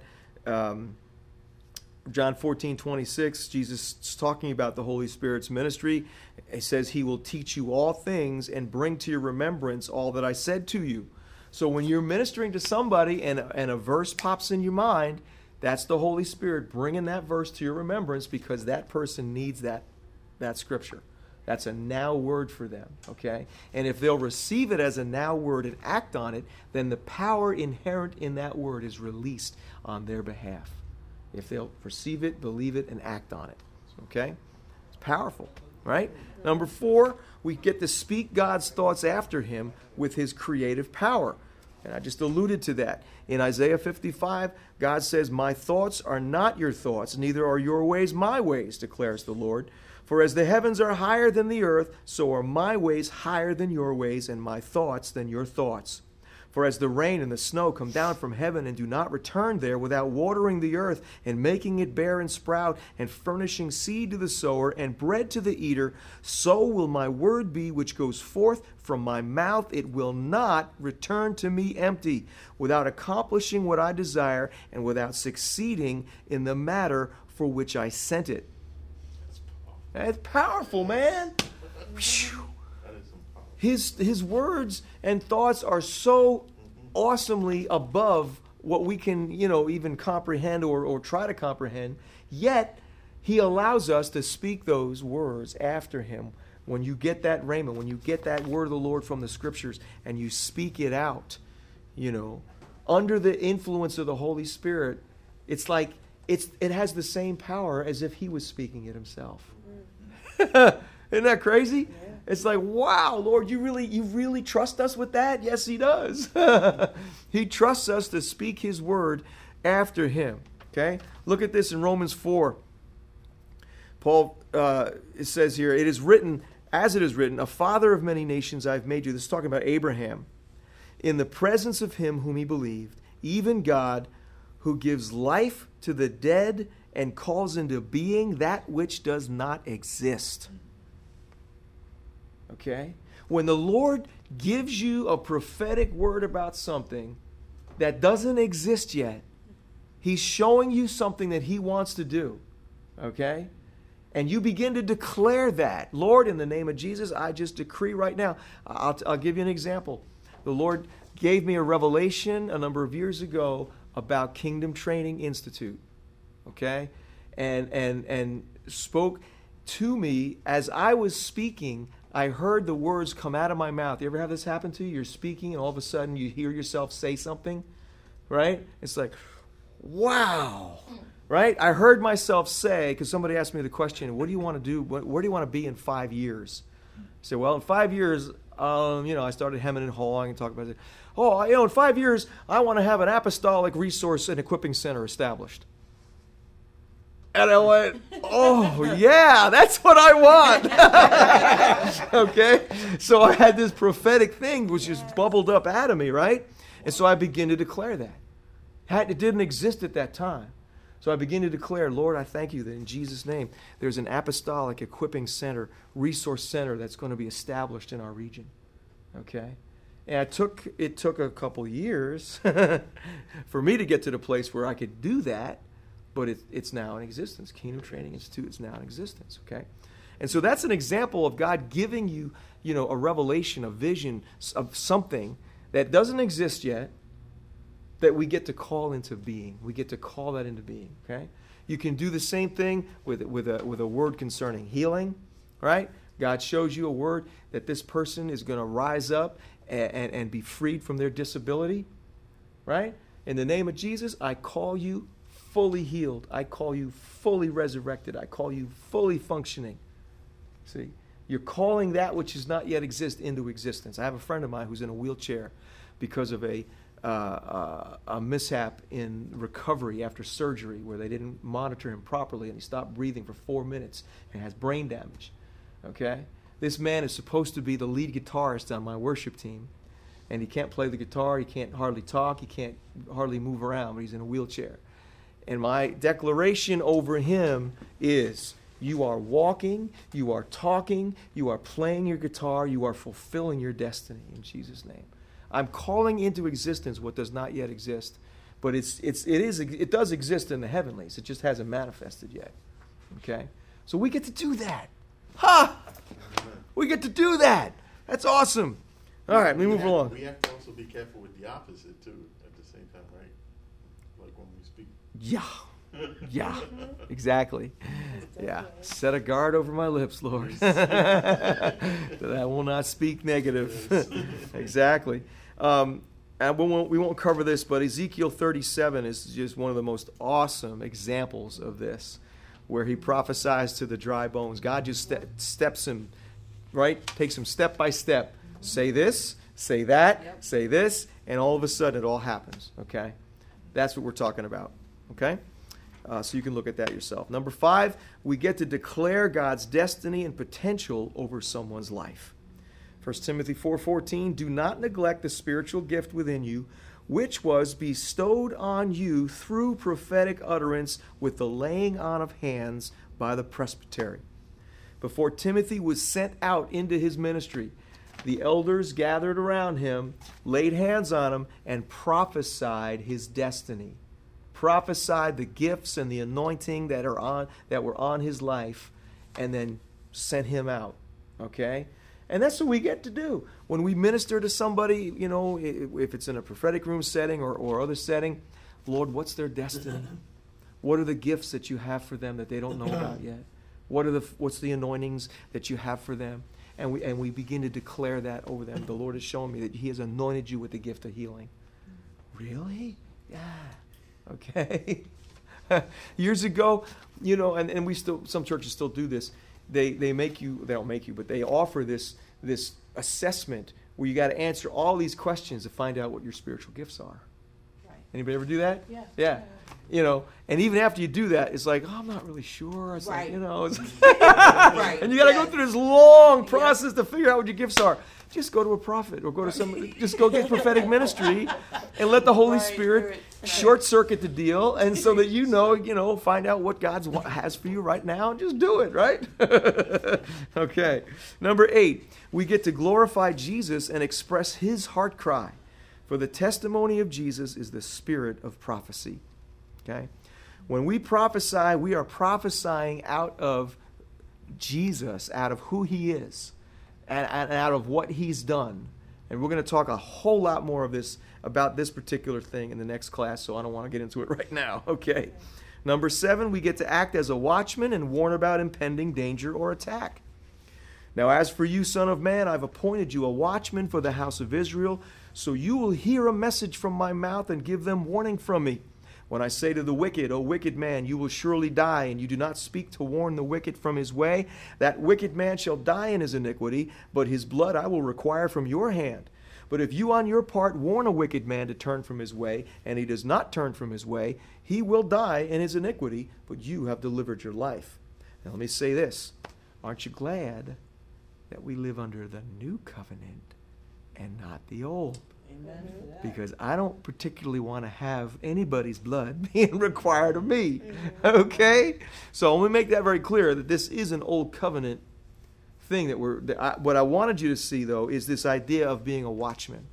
S1: John 14:26, Jesus is talking about the Holy Spirit's ministry. He says he will teach you all things and bring to your remembrance all that I said to you. So when you're ministering to somebody and a verse pops in your mind, that's the Holy Spirit bringing that verse to your remembrance, because that person needs that scripture. That's a now word for them, okay? And if they'll receive it as a now word and act on it, then the power inherent in that word is released on their behalf. If they'll perceive it, believe it, and act on it, okay? It's powerful, right? Number 4, we get to speak God's thoughts after him with his creative power. And I just alluded to that. In Isaiah 55, God says, my thoughts are not your thoughts, neither are your ways my ways, declares the Lord. For as the heavens are higher than the earth, so are my ways higher than your ways, and my thoughts than your thoughts. For as the rain and the snow come down from heaven and do not return there without watering the earth and making it bear and sprout and furnishing seed to the sower and bread to the eater, so will my word be which goes forth from my mouth. It will not return to me empty, without accomplishing what I desire and without succeeding in the matter for which I sent it. That's powerful, man. His words and thoughts are so awesomely above what we can, even comprehend or try to comprehend. Yet, he allows us to speak those words after him. When you get that rhema, when you get that word of the Lord from the scriptures and you speak it out, under the influence of the Holy Spirit, it's like it has the same power as if he was speaking it himself. Isn't that crazy? It's like, wow, Lord, you really trust us with that? Yes, he does. He trusts us to speak his word after him. Okay? Look at this in Romans 4. Paul, it says here, it is written, as it is written, a father of many nations I've made you. This is talking about Abraham. In the presence of him whom he believed, even God, who gives life to the dead and calls into being that which does not exist. Okay? When the Lord gives you a prophetic word about something that doesn't exist yet, he's showing you something that he wants to do. Okay? And you begin to declare that. Lord, in the name of Jesus, I just decree right now. I'll give you an example. The Lord gave me a revelation a number of years ago about Kingdom Training Institute. Okay? And spoke to me as I was speaking. I heard the words come out of my mouth. You ever have this happen to you? You're speaking and all of a sudden you hear yourself say something, right? It's like, wow, right? I heard myself say, because somebody asked me the question, what do you want to do? Where do you want to be in 5 years? I said, well, in 5 years, I started hemming and hawing and talking about it. Oh, in 5 years, I want to have an apostolic resource and equipping center established. And I went, oh, yeah, that's what I want. Okay? So I had this prophetic thing which just bubbled up out of me, right? And so I began to declare that. It didn't exist at that time. So I begin to declare, Lord, I thank you that in Jesus' name, there's an apostolic equipping center, resource center that's going to be established in our region. Okay? And it took a couple years for me to get to the place where I could do that. But it's now in existence. Kingdom Training Institute is now in existence, okay? And so that's an example of God giving you, a revelation, a vision of something that doesn't exist yet that we get to call into being. We get to call that into being, okay? You can do the same thing with a word concerning healing, right? God shows you a word that this person is going to rise up and be freed from their disability, right? In the name of Jesus, I call you fully healed. I call you fully resurrected. I call you fully functioning. See, you're calling that which does not yet exist into existence. I have a friend of mine who's in a wheelchair because of a mishap in recovery after surgery where they didn't monitor him properly and he stopped breathing for 4 minutes and has brain damage. Okay? This man is supposed to be the lead guitarist on my worship team, and he can't play the guitar, he can't hardly talk, he can't hardly move around, but he's in a wheelchair. And my declaration over him is, you are walking, you are talking, you are playing your guitar, you are fulfilling your destiny in Jesus' name. I'm calling into existence what does not yet exist, but it does exist in the heavenlies. It just hasn't manifested yet. Okay? So we get to do that. Ha! We get to do that. That's awesome. All right, let me move along.
S6: We have to also be careful with the opposite, too, at the same time, right? Like when we speak.
S1: Yeah. Yeah. Exactly. Yeah. Set a guard over my lips, Lord. That I will not speak negative. Exactly. And we won't cover this, but Ezekiel 37 is just one of the most awesome examples of this, where he prophesies to the dry bones. God just steps him, right? Takes him step by step. Say this, say that, say this, and all of a sudden it all happens, okay? That's what we're talking about, okay? So you can look at that yourself. Number 5, we get to declare God's destiny and potential over someone's life. 1 Timothy 4:14, do not neglect the spiritual gift within you, which was bestowed on you through prophetic utterance with the laying on of hands by the presbytery. Before Timothy was sent out into his ministry, the elders gathered around him, laid hands on him, and prophesied his destiny. Prophesied the gifts and the anointing that were on his life, and then sent him out. Okay? And that's what we get to do. When we minister to somebody, if it's in a prophetic room setting or other setting, Lord, what's their destiny? What are the gifts that you have for them that they don't know about yet? What's the anointings that you have for them? And we begin to declare that over them. The Lord has shown me that he has anointed you with the gift of healing. Really? Yeah. Okay. Years ago, and we still, some churches still do this. they make you, they don't make you, but they offer this assessment where you got to answer all these questions to find out what your spiritual gifts are.
S2: Right.
S1: Anybody ever do that?
S2: Yeah.
S1: Yeah. You know, and even after you do that, it's like, oh, I'm not really sure. It's like,
S4: Right.
S1: you know, it's
S4: Right.
S1: and you got to
S4: Yeah.
S1: go through this long process to figure out what your gifts are. Just go to a prophet or go to some, just go get prophetic ministry and let the Holy
S2: Right,
S1: Spirit
S2: right.
S1: short circuit the deal, and so that you know, find out what God has for you right now and just do it, right? Okay. Number 8, we get to glorify Jesus and express his heart cry. For the testimony of Jesus is the spirit of prophecy. Okay? When we prophesy, we are prophesying out of Jesus, out of who he is, and out of what he's done. And we're going to talk a whole lot more of this about this particular thing in the next class, so I don't want to get into it right now. Okay. Number 7, we get to act as a watchman and warn about impending danger or attack. Now, as for you, Son of Man, I've appointed you a watchman for the house of Israel, so you will hear a message from my mouth and give them warning from me. When I say to the wicked, O wicked man, you will surely die, and you do not speak to warn the wicked from his way, that wicked man shall die in his iniquity, but his blood I will require from your hand. But if you on your part warn a wicked man to turn from his way, and he does not turn from his way, he will die in his iniquity, but you have delivered your life. Now let me say this. Aren't you glad that we live under the new covenant and not the old?
S2: Amen for that.
S1: Because I don't particularly want to have anybody's blood being required of me. Okay? So let me make that very clear that this is an old covenant thing what I wanted you to see, though, is this idea of being a watchman.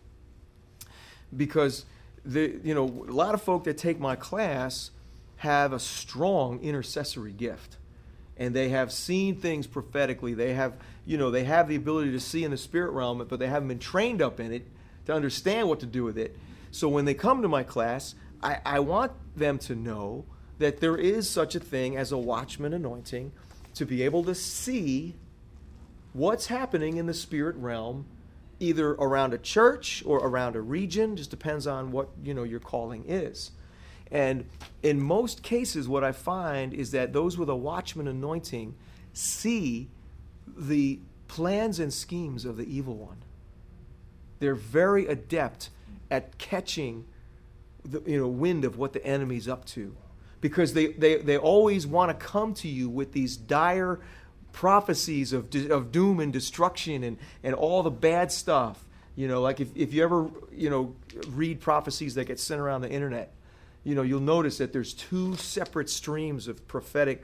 S1: Because a lot of folk that take my class have a strong intercessory gift. And they have seen things prophetically. They have the ability to see in the spirit realm, but they haven't been trained up in it to understand what to do with it. So when they come to my class, I want them to know that there is such a thing as a watchman anointing, to be able to see what's happening in the spirit realm, either around a church or around a region, just depends on what your calling is. And in most cases, what I find is that those with a watchman anointing see the plans and schemes of the evil one. They're very adept at catching the wind of what the enemy's up to, because they always want to come to you with these dire prophecies of doom and destruction and all the bad stuff. Like if you ever read prophecies that get sent around the internet, you'll notice that there's 2 separate streams of prophetic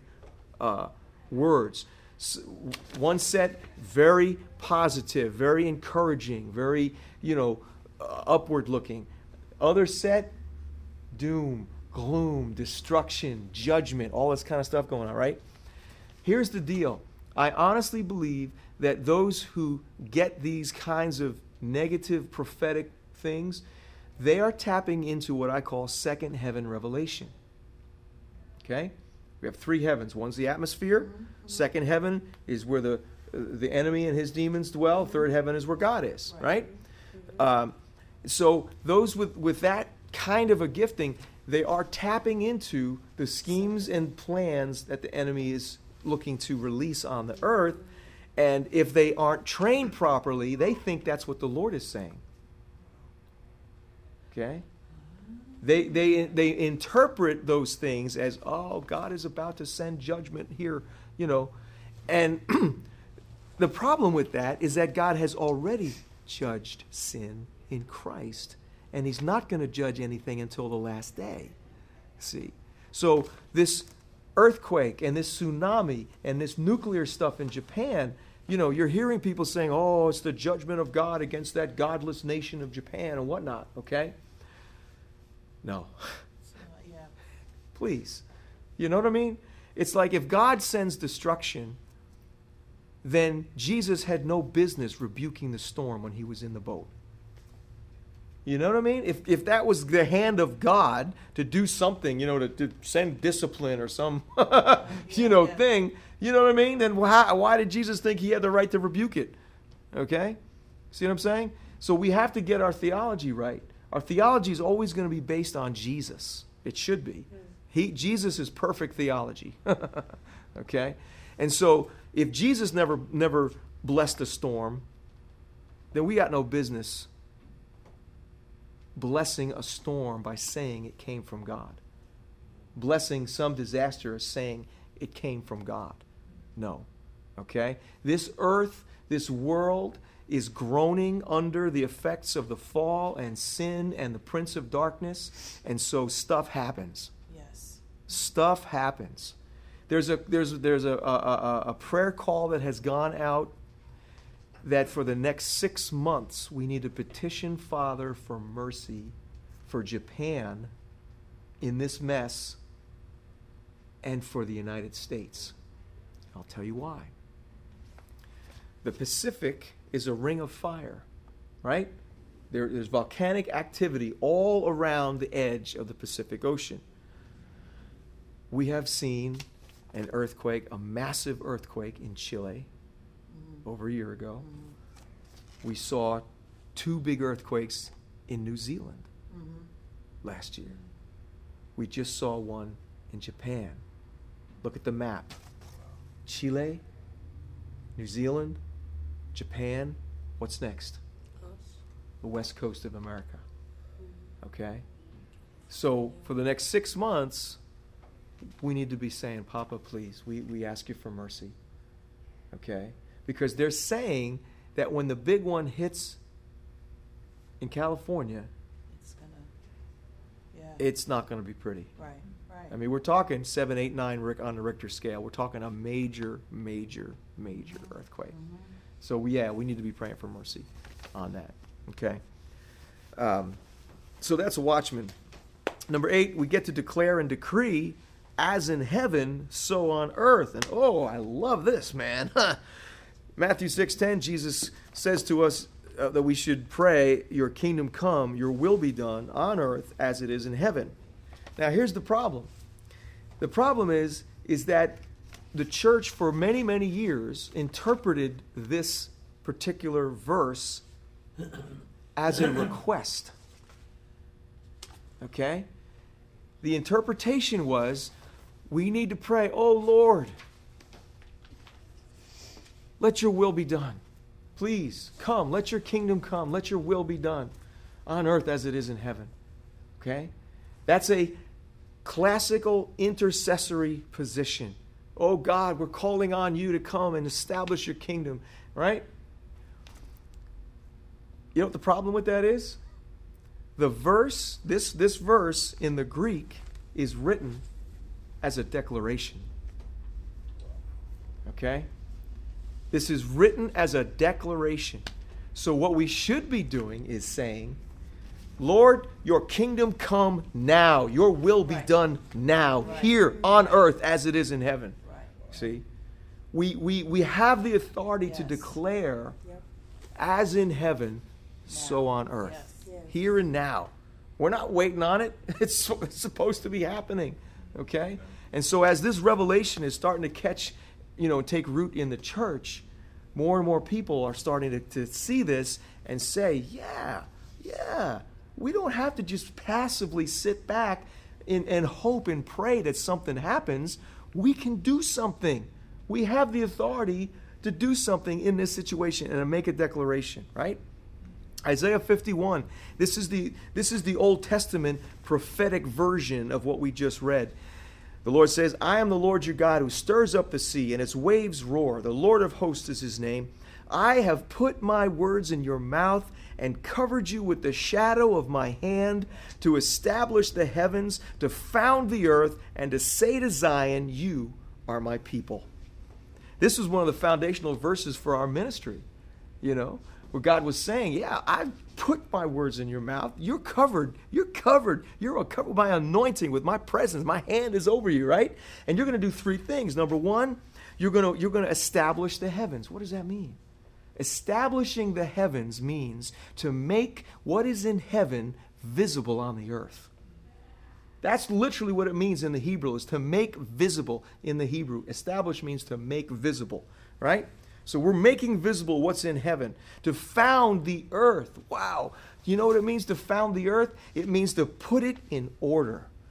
S1: words. One set, very positive, very encouraging, very, upward looking. Other set, doom, gloom, destruction, judgment, all this kind of stuff going on, right? Here's the deal. I honestly believe that those who get these kinds of negative prophetic things, they are tapping into what I call second heaven revelation. Okay? We have 3 heavens. One's the atmosphere. Second heaven is where the enemy and his demons dwell. Third heaven is where God is, right? So those with that kind of a gifting, they are tapping into the schemes and plans that the enemy is looking to release on the earth. And if they aren't trained properly, they think that's what the Lord is saying. Okay? They interpret those things as, oh, God is about to send judgment here, And the problem with that is that God has already judged sin in Christ, and he's not going to judge anything until the last day. See? So this earthquake and this tsunami and this nuclear stuff in Japan, you're hearing people saying, oh, it's the judgment of God against that godless nation of Japan and whatnot, okay? No.
S2: Yeah.
S1: Please. You know what I mean? It's like if God sends destruction, then Jesus had no business rebuking the storm when he was in the boat. You know what I mean? If that was the hand of God to do something, to send discipline or some, thing, you know what I mean? Then why did Jesus think he had the right to rebuke it? Okay? See what I'm saying? So we have to get our theology right. Our theology is always going to be based on Jesus. It should be. Jesus is perfect theology. Okay? And so if Jesus never blessed a storm, then we got no business blessing a storm by saying it came from God. Blessing some disaster is saying it came from God. No. Okay? This earth, this world is groaning under the effects of the fall and sin and the prince of darkness, and so stuff happens.
S2: Yes.
S1: Stuff happens. There's a prayer call that has gone out that for the next 6 months we need to petition Father for mercy for Japan in this mess and for the United States. I'll tell you why. The Pacific is a ring of fire, right? There's volcanic activity all around the edge of the Pacific Ocean. We have seen an earthquake, a massive earthquake in Chile over a year ago. We saw 2 big earthquakes in New Zealand last year. We just saw one in Japan. Look at the map. Chile, New Zealand, Japan. What's next? The west coast of America. Okay? So for the next 6 months, we need to be saying, Papa, please, we ask you for mercy. Okay? Because they're saying that when the big one hits in California, it's not going to be pretty.
S2: Right.
S1: I mean, we're talking 7, 8, 9 on the Richter scale. We're talking a major earthquake. So, we need to be praying for mercy on that. Okay? So that's a watchman. Number 8, we get to declare and decree, as in heaven, so on earth. And, I love this, man. Matthew 6:10, Jesus says to us that we should pray, your kingdom come, your will be done on earth as it is in heaven. Now, here's the problem. The problem is that the church for many, many years interpreted this particular verse as a request. Okay? The interpretation was, we need to pray, oh Lord, let your will be done. Please, come, let your kingdom come, let your will be done on earth as it is in heaven. Okay? That's a classical intercessory position. Oh God, we're calling on you to come and establish your kingdom, right? You know what the problem with that is? The verse, this verse in the Greek is written as a declaration. Okay? This is written as a declaration. So what we should be doing is saying, Lord, your kingdom come now. Your will be done now, here on earth as it is in heaven. See? We have the authority to declare, as in heaven, so on earth. Here and now. We're not waiting on it. It's supposed to be happening. Okay? And so as this revelation is starting to catch, take root in the church, more and more people are starting to see this and say, yeah, we don't have to just passively sit back and hope and pray that something happens. We can do something. We have the authority to do something in this situation and to make a declaration, right? Isaiah 51. This is the Old Testament prophetic version of what we just read. The Lord says, I am the Lord your God who stirs up the sea and its waves roar. The Lord of hosts is his name. I have put my words in your mouth and covered you with the shadow of my hand to establish the heavens, to found the earth, and to say to Zion, you are my people. This was one of the foundational verses for our ministry, where God was saying, I've put my words in your mouth. You're covered. You're covered. You're covered by anointing with my presence. My hand is over you, right? And you're going to do 3 things. Number 1, you're going to establish the heavens. What does that mean? Establishing the heavens means to make what is in heaven visible on the earth. That's literally what it means in the Hebrew, is to make visible in the Hebrew. Establish means to make visible, right? So we're making visible what's in heaven. To found the earth. Wow. You know what it means to found the earth? It means to put it in order.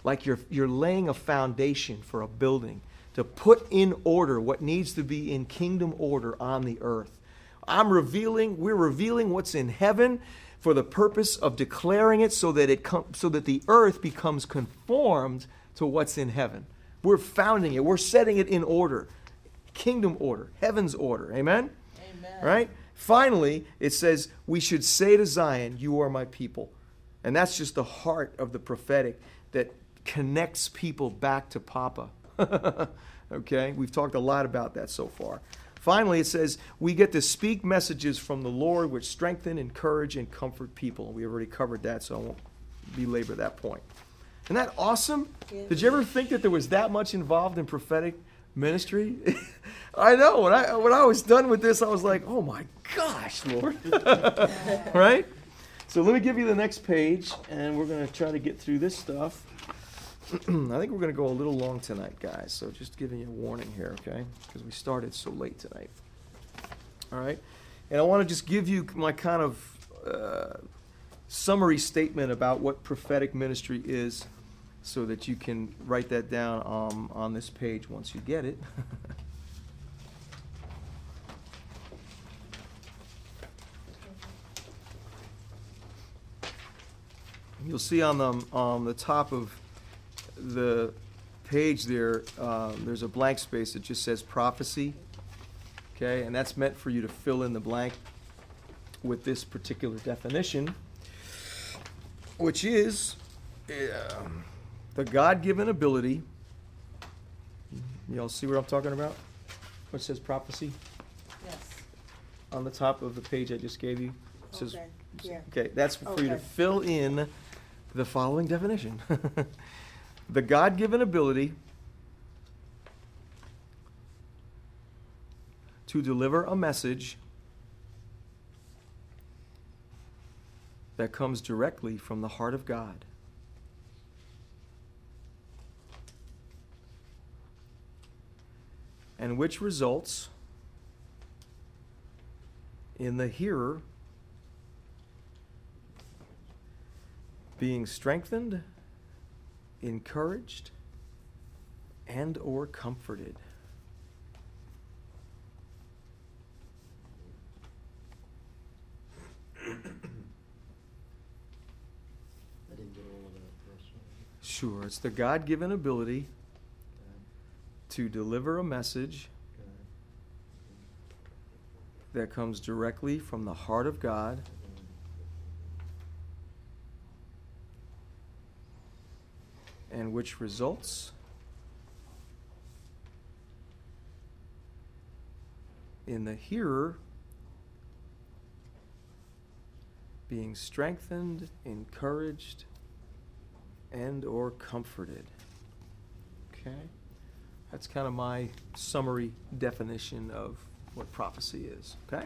S1: like you're laying a foundation for a building to put in order what needs to be in kingdom order on the earth. We're revealing what's in heaven for the purpose of declaring it so that the earth becomes conformed to what's in heaven. We're founding it. We're setting it in order. Kingdom order, heaven's order. Amen?
S2: Amen.
S1: Right? Finally, it says, we should say to Zion, you are my people. And that's just the heart of the prophetic that connects people back to Papa. Okay? We've talked a lot about that so far. Finally, it says, we get to speak messages from the Lord which strengthen, encourage, and comfort people. We already covered that, so I won't belabor that point. Isn't that awesome?
S4: Yeah.
S1: Did you ever think that there was that much involved in prophetic ministry? I know. When I was done with this, I was like, oh my gosh, Lord. Right? So let me give you the next page, and we're going to try to get through this stuff. I think we're going to go a little long tonight, guys. So just giving you a warning here, okay? Because we started so late tonight. All right? And I want to just give you my kind of summary statement about what prophetic ministry is so that you can write that down on this page once you get it. You'll see on the top of the page there, there's a blank space that just says prophecy. Okay, and that's meant for you to fill in the blank with this particular definition, which is the God-given ability. You all see what I'm talking about? What says prophecy?
S2: Yes.
S1: On the top of the page I just gave you. It says,
S4: Okay, yeah.
S1: okay, that's for you to
S4: Okay.
S1: fill in the following definition. The God-given ability to deliver a message that comes directly from the heart of God. And which results in the hearer being strengthened, encouraged, and or comforted.
S6: I didn't get all of that first one.
S1: Sure, it's the God-given ability to deliver a message that comes directly from the heart of God and which results in the hearer being strengthened, encouraged, and or comforted. Okay? That's kind of my summary definition of what prophecy is. Okay?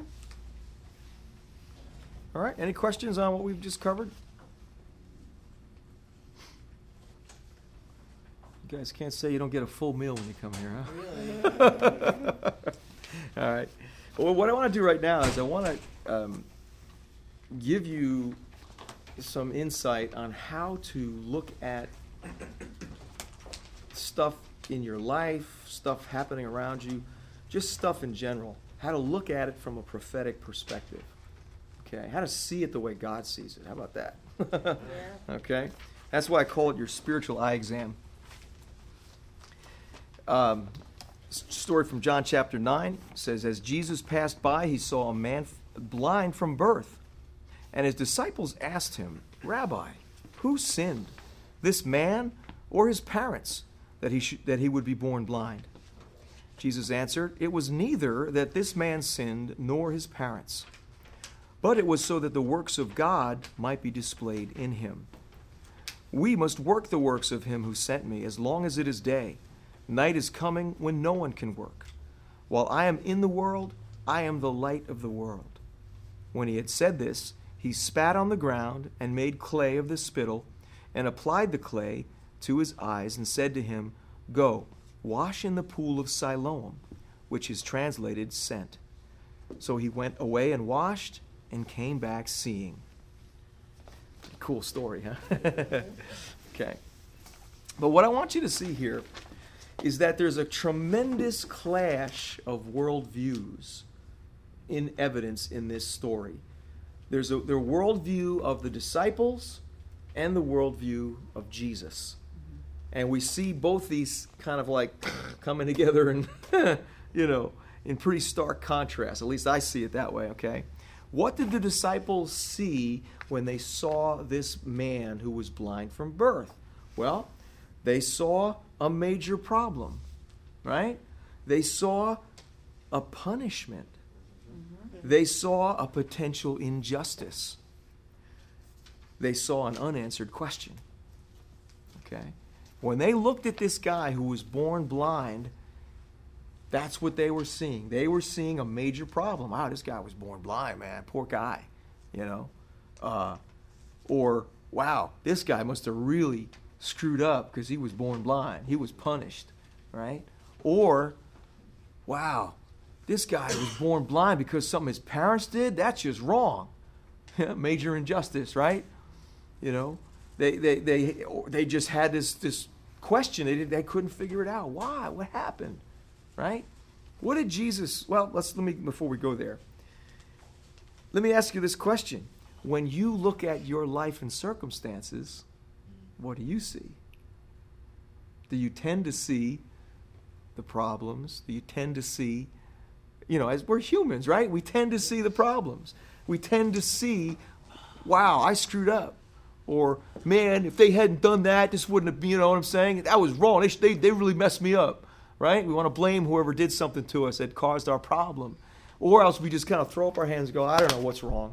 S1: All right, any questions on what we've just covered? You guys can't say you don't get a full meal when you come here, huh?
S2: Really?
S1: All right. Well, what I want to do right now is I want to give you some insight on how to look at stuff in your life, stuff happening around you, just stuff in general. How to look at it from a prophetic perspective. Okay? How to see it the way God sees it. How about that?
S4: Yeah.
S1: Okay? That's why I call it your spiritual eye exam. Story from John chapter 9 says, as Jesus passed by, he saw a man blind from birth. And his disciples asked him, Rabbi, who sinned, this man or his parents, that he would be born blind? Jesus answered, it was neither that this man sinned nor his parents, but it was so that the works of God might be displayed in him. We must work the works of him who sent me as long as it is day. Night is coming when no one can work. While I am in the world, I am the light of the world. When he had said this, he spat on the ground and made clay of the spittle and applied the clay to his eyes and said to him, go, wash in the pool of Siloam, which is translated sent. So he went away and washed and came back seeing. Cool story, huh? Okay. But what I want you to see here is that there's a tremendous clash of worldviews in evidence in this story. There's the worldview of the disciples and the worldview of Jesus. And we see both these kind of like coming together and, in pretty stark contrast. At least I see it that way, okay? What did the disciples see when they saw this man who was blind from birth? Well, they saw a major problem, right? They saw a punishment. They saw a potential injustice. They saw an unanswered question. Okay? When they looked at this guy who was born blind, that's what they were seeing. They were seeing a major problem. Wow, this guy was born blind, man. Poor guy, Or, wow, this guy must have really screwed up because he was born blind. He was punished, right? Or, wow, this guy was born blind because something his parents did. That's just wrong. Major injustice, right? They just had this question. They couldn't figure it out. Why? What happened? Right? What did Jesus? Well, before we go there. Let me ask you this question: when you look at your life and circumstances, what do you see? Do you tend to see the problems? Do you tend to see, as we're humans, right? We tend to see the problems. We tend to see, wow, I screwed up. Or, man, if they hadn't done that, this wouldn't have been, you know what I'm saying? That was wrong. They really messed me up, right? We want to blame whoever did something to us that caused our problem. Or else we just kind of throw up our hands and go, I don't know what's wrong.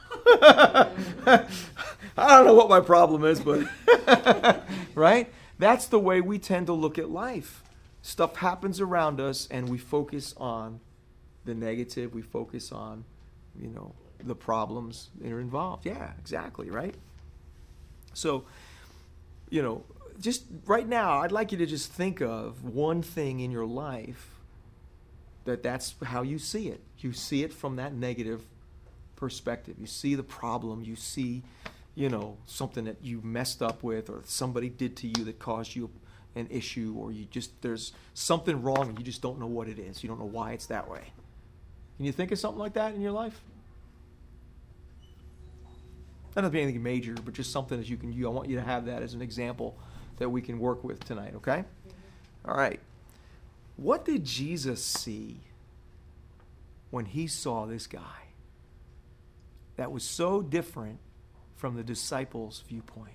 S1: I don't know what my problem is, but, right? That's the way we tend to look at life. Stuff happens around us and we focus on the negative. We focus on, the problems that are involved. Yeah, exactly, right? So, just right now, I'd like you to just think of one thing in your life that's how you see it. You see it from that negative perspective. You see the problem. You see, something that you messed up with or somebody did to you that caused you an issue, or there's something wrong and you just don't know what it is. You don't know why it's that way. Can you think of something like that in your life? Not to be anything major, but just something that you can use. I want you to have that as an example that we can work with tonight, okay? All right. What did Jesus see when he saw this guy that was so different from the disciples' viewpoint?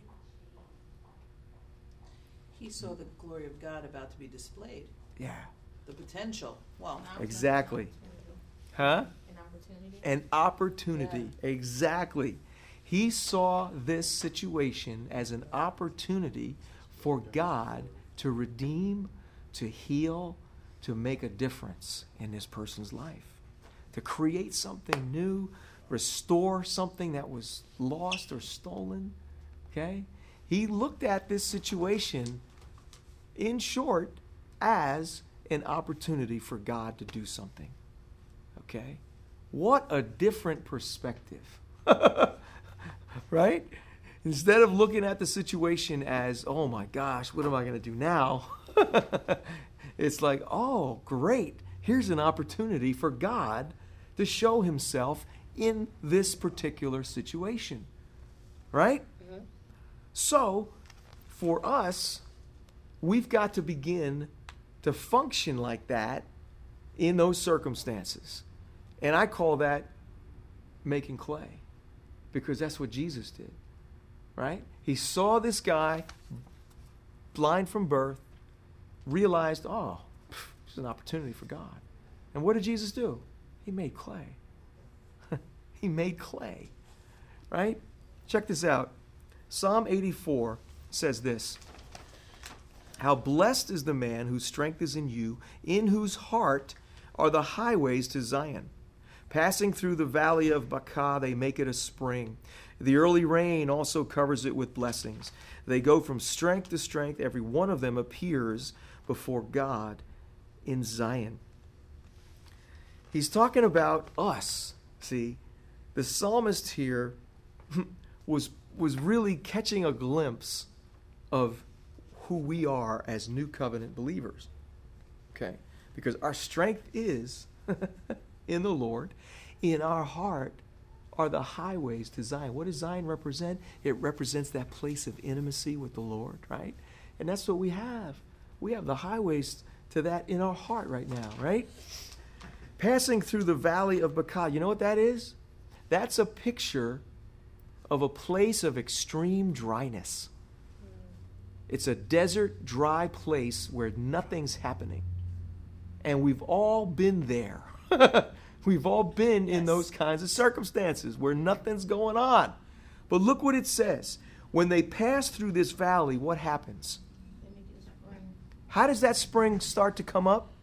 S2: He saw the glory of God about to be displayed.
S1: Yeah.
S2: The potential. Well,
S1: Exactly. Huh?
S5: An opportunity.
S1: An opportunity.
S2: Yeah.
S1: Exactly. He saw this situation as an opportunity for God to redeem, to heal, to make a difference in this person's life, to create something new, restore something that was lost or stolen. Okay? He looked at this situation, in short, as an opportunity for God to do something. Okay? What a different perspective. Right? Instead of looking at the situation as, oh my gosh, what am I going to do now? It's like, oh, great. Here's an opportunity for God to show himself in this particular situation. Right?
S4: Mm-hmm.
S1: So, for us, we've got to begin to function like that in those circumstances. And I call that making clay, because that's what Jesus did, right? He saw this guy blind from birth, realized, oh, it's an opportunity for God. And what did Jesus do? He made clay. He made clay, right? Check this out. Psalm 84 says this: how blessed is the man whose strength is in you, in whose heart are the highways to Zion. Passing through the valley of Baca, they make it a spring. The early rain also covers it with blessings. They go from strength to strength. Every one of them appears before God in Zion. He's talking about us. See, the psalmist here was really catching a glimpse of who we are as new covenant believers. Okay? Because our strength is in the Lord. In our heart are the highways to Zion. What does Zion represent? It represents that place of intimacy with the Lord, right? And that's what we have. We have the highways to that in our heart right now, right? Passing through the valley of Baca. You know what that is? That's a picture of a place of extreme dryness. It's a desert, dry place where nothing's happening. And we've all been there. We've all been in those kinds of circumstances where nothing's going on. But look what it says. When they pass through this valley, what happens? How does that spring start to come up?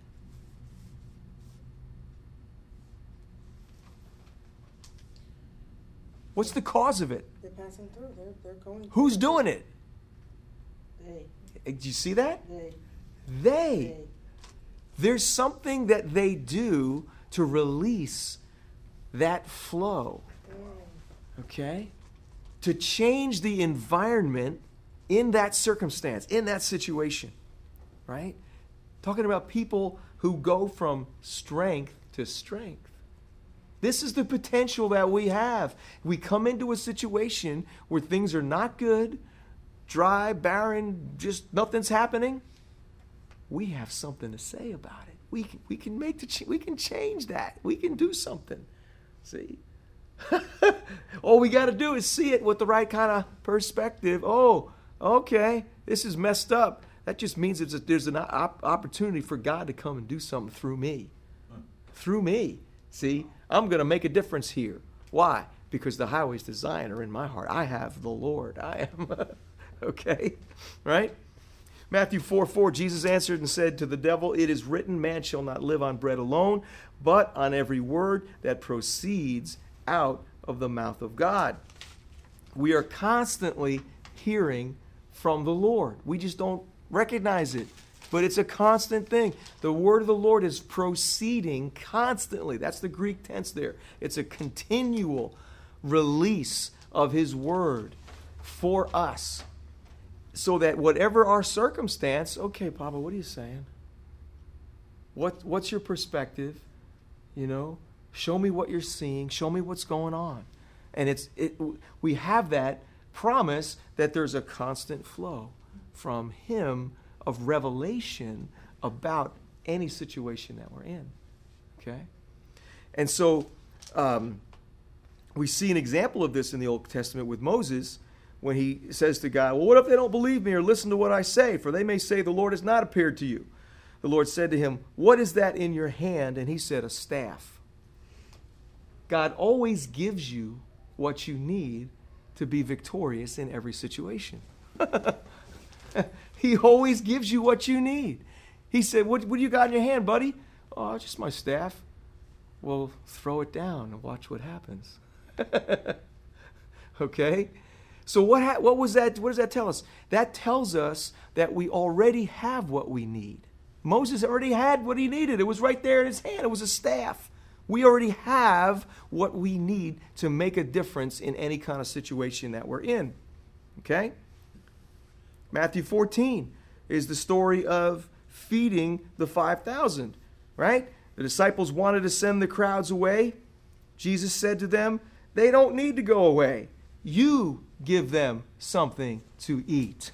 S1: What's the cause of it?
S4: They're passing through. They're going through.
S1: Who's doing it?
S2: They.
S1: Did you see that?
S2: They.
S1: They. There's something that they do to release that flow. Okay? To change the environment in that circumstance, in that situation. Right? Talking about people who go from strength to strength. This is the potential that we have. We come into a situation where things are not good, dry, barren, just nothing's happening. We have something to say about it. We can make we can change that. We can do something. See? All we got to do is see it with the right kind of perspective. Oh, okay, this is messed up. That just means there's an opportunity for God to come and do something through me. Through me. See? I'm going to make a difference here. Why? Because the highways to Zion are in my heart. I have the Lord. I am. Okay? Right? Matthew 4:4, Jesus answered and said to the devil, "It is written, man shall not live on bread alone, but on every word that proceeds out of the mouth of God." We are constantly hearing from the Lord. We just don't recognize it. But it's a constant thing. The word of the Lord is proceeding constantly. That's the Greek tense there. It's a continual release of his word for us. So that whatever our circumstance, okay, Papa, what are you saying? What's your perspective? You know, show me what you're seeing. Show me what's going on. And we have that promise that there's a constant flow from him of revelation about any situation that we're in. Okay? And so we see an example of this in the Old Testament with Moses when he says to God, "Well, what if they don't believe me or listen to what I say? For they may say, the Lord has not appeared to you." The Lord said to him, "What is that in your hand?" And he said, "A staff." God always gives you what you need to be victorious in every situation. He always gives you what you need. He said, what do you got in your hand, buddy? "Oh, just my staff." Well, throw it down and watch what happens. Okay? So what was that? What does that tell us? That tells us that we already have what we need. Moses already had what he needed. It was right there in his hand. It was a staff. We already have what we need to make a difference in any kind of situation that we're in. Okay? Matthew 14 is the story of feeding the 5,000, right? The disciples wanted to send the crowds away. Jesus said to them, "They don't need to go away. You give them something to eat."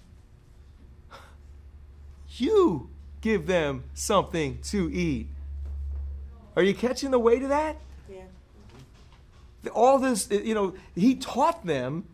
S1: You give them something to eat. Are you catching the weight of that?
S4: Yeah.
S1: All this, he taught them,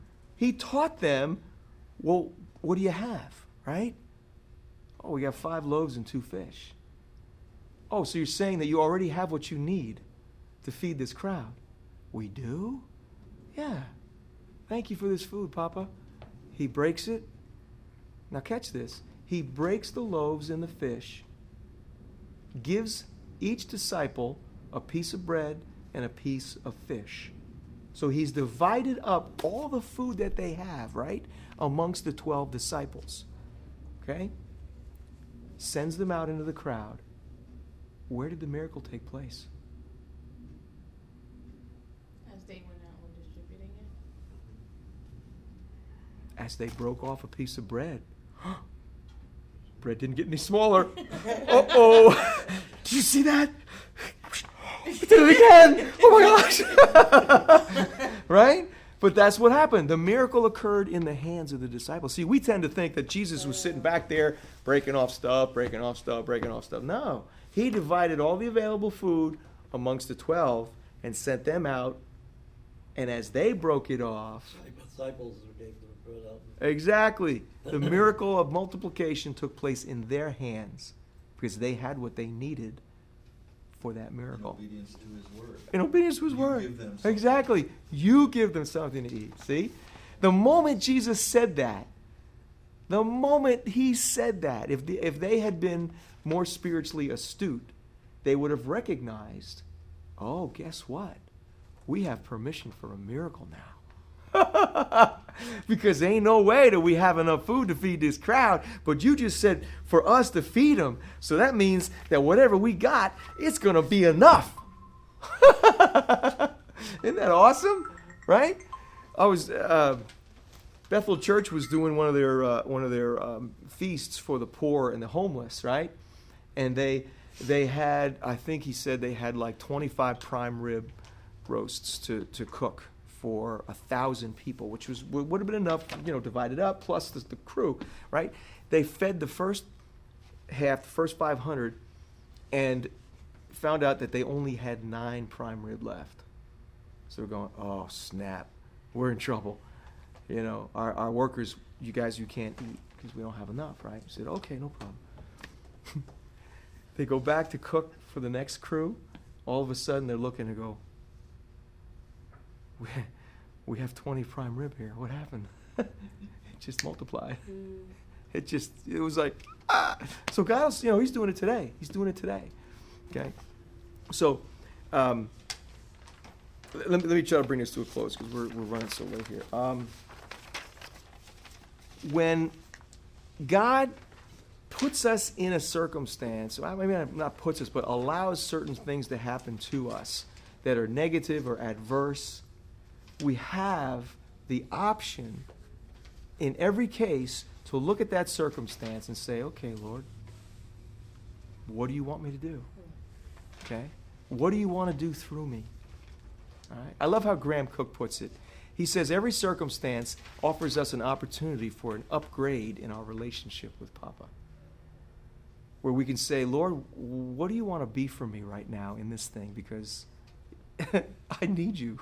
S1: well, what do you have, right? "Oh, we got 5 loaves and 2 fish. "Oh, so you're saying that you already have what you need to feed this crowd?" "We do? Yeah. Thank you for this food, Papa." He breaks it. Now catch this. He breaks the loaves and the fish, gives each disciple a piece of bread and a piece of fish. So he's divided up all the food that they have, right, amongst the 12 disciples. Okay? Sends them out into the crowd. Where did the miracle take place?
S5: As they went out and distributing it.
S1: As they broke off a piece of bread. bread didn't get any smaller. Uh-oh. Did you see that? We did it again. Oh my gosh. Right? But that's what happened. The miracle occurred in the hands of the disciples. See, we tend to think that Jesus was sitting back there breaking off stuff. No. He divided all the available food amongst the 12 and sent them out. And as they broke it off,
S2: The disciples gave the bread out.
S1: exactly, the miracle of multiplication took place in their hands because they had what they needed for that
S3: In
S1: miracle.
S3: obedience to his word.
S1: In obedience to his
S3: You
S1: word.
S3: give them something.
S1: Exactly. You give them something to eat. See? The moment Jesus said that, the moment he said that, if they had been more spiritually astute, they would have recognized, oh, guess what? We have permission for a miracle now. Because ain't no way that we have enough food to feed this crowd. But you just said for us to feed them. So that means that whatever we got, it's going to be enough. Isn't that awesome? Right? I was Bethel Church was doing one of their feasts for the poor and the homeless, right? And they had, I think he said they had like 25 prime rib roasts to cook for 1,000 people, which would have been enough, divided up, plus the crew, right? They fed the first half, the first 500, and found out that they only had 9 prime rib left. So they're going, oh, snap, we're in trouble. Our workers, you can't eat because we don't have enough, right? I said, okay, no problem. They go back to cook for the next crew. All of a sudden, they're looking and go, we have 20 prime rib here. What happened? It just multiplied. It was like, ah. So God, he's doing it today. He's doing it today. Okay? So, let me try to bring this to a close because we're running so late here. When God puts us in a circumstance, maybe not puts us, but allows certain things to happen to us that are negative or adverse, we have the option in every case to look at that circumstance and say, okay, Lord, what do you want me to do? Okay? What do you want to do through me? All right? I love how Graham Cook puts it. He says every circumstance offers us an opportunity for an upgrade in our relationship with Papa. Where we can say, Lord, what do you want to be for me right now in this thing? Because I need you.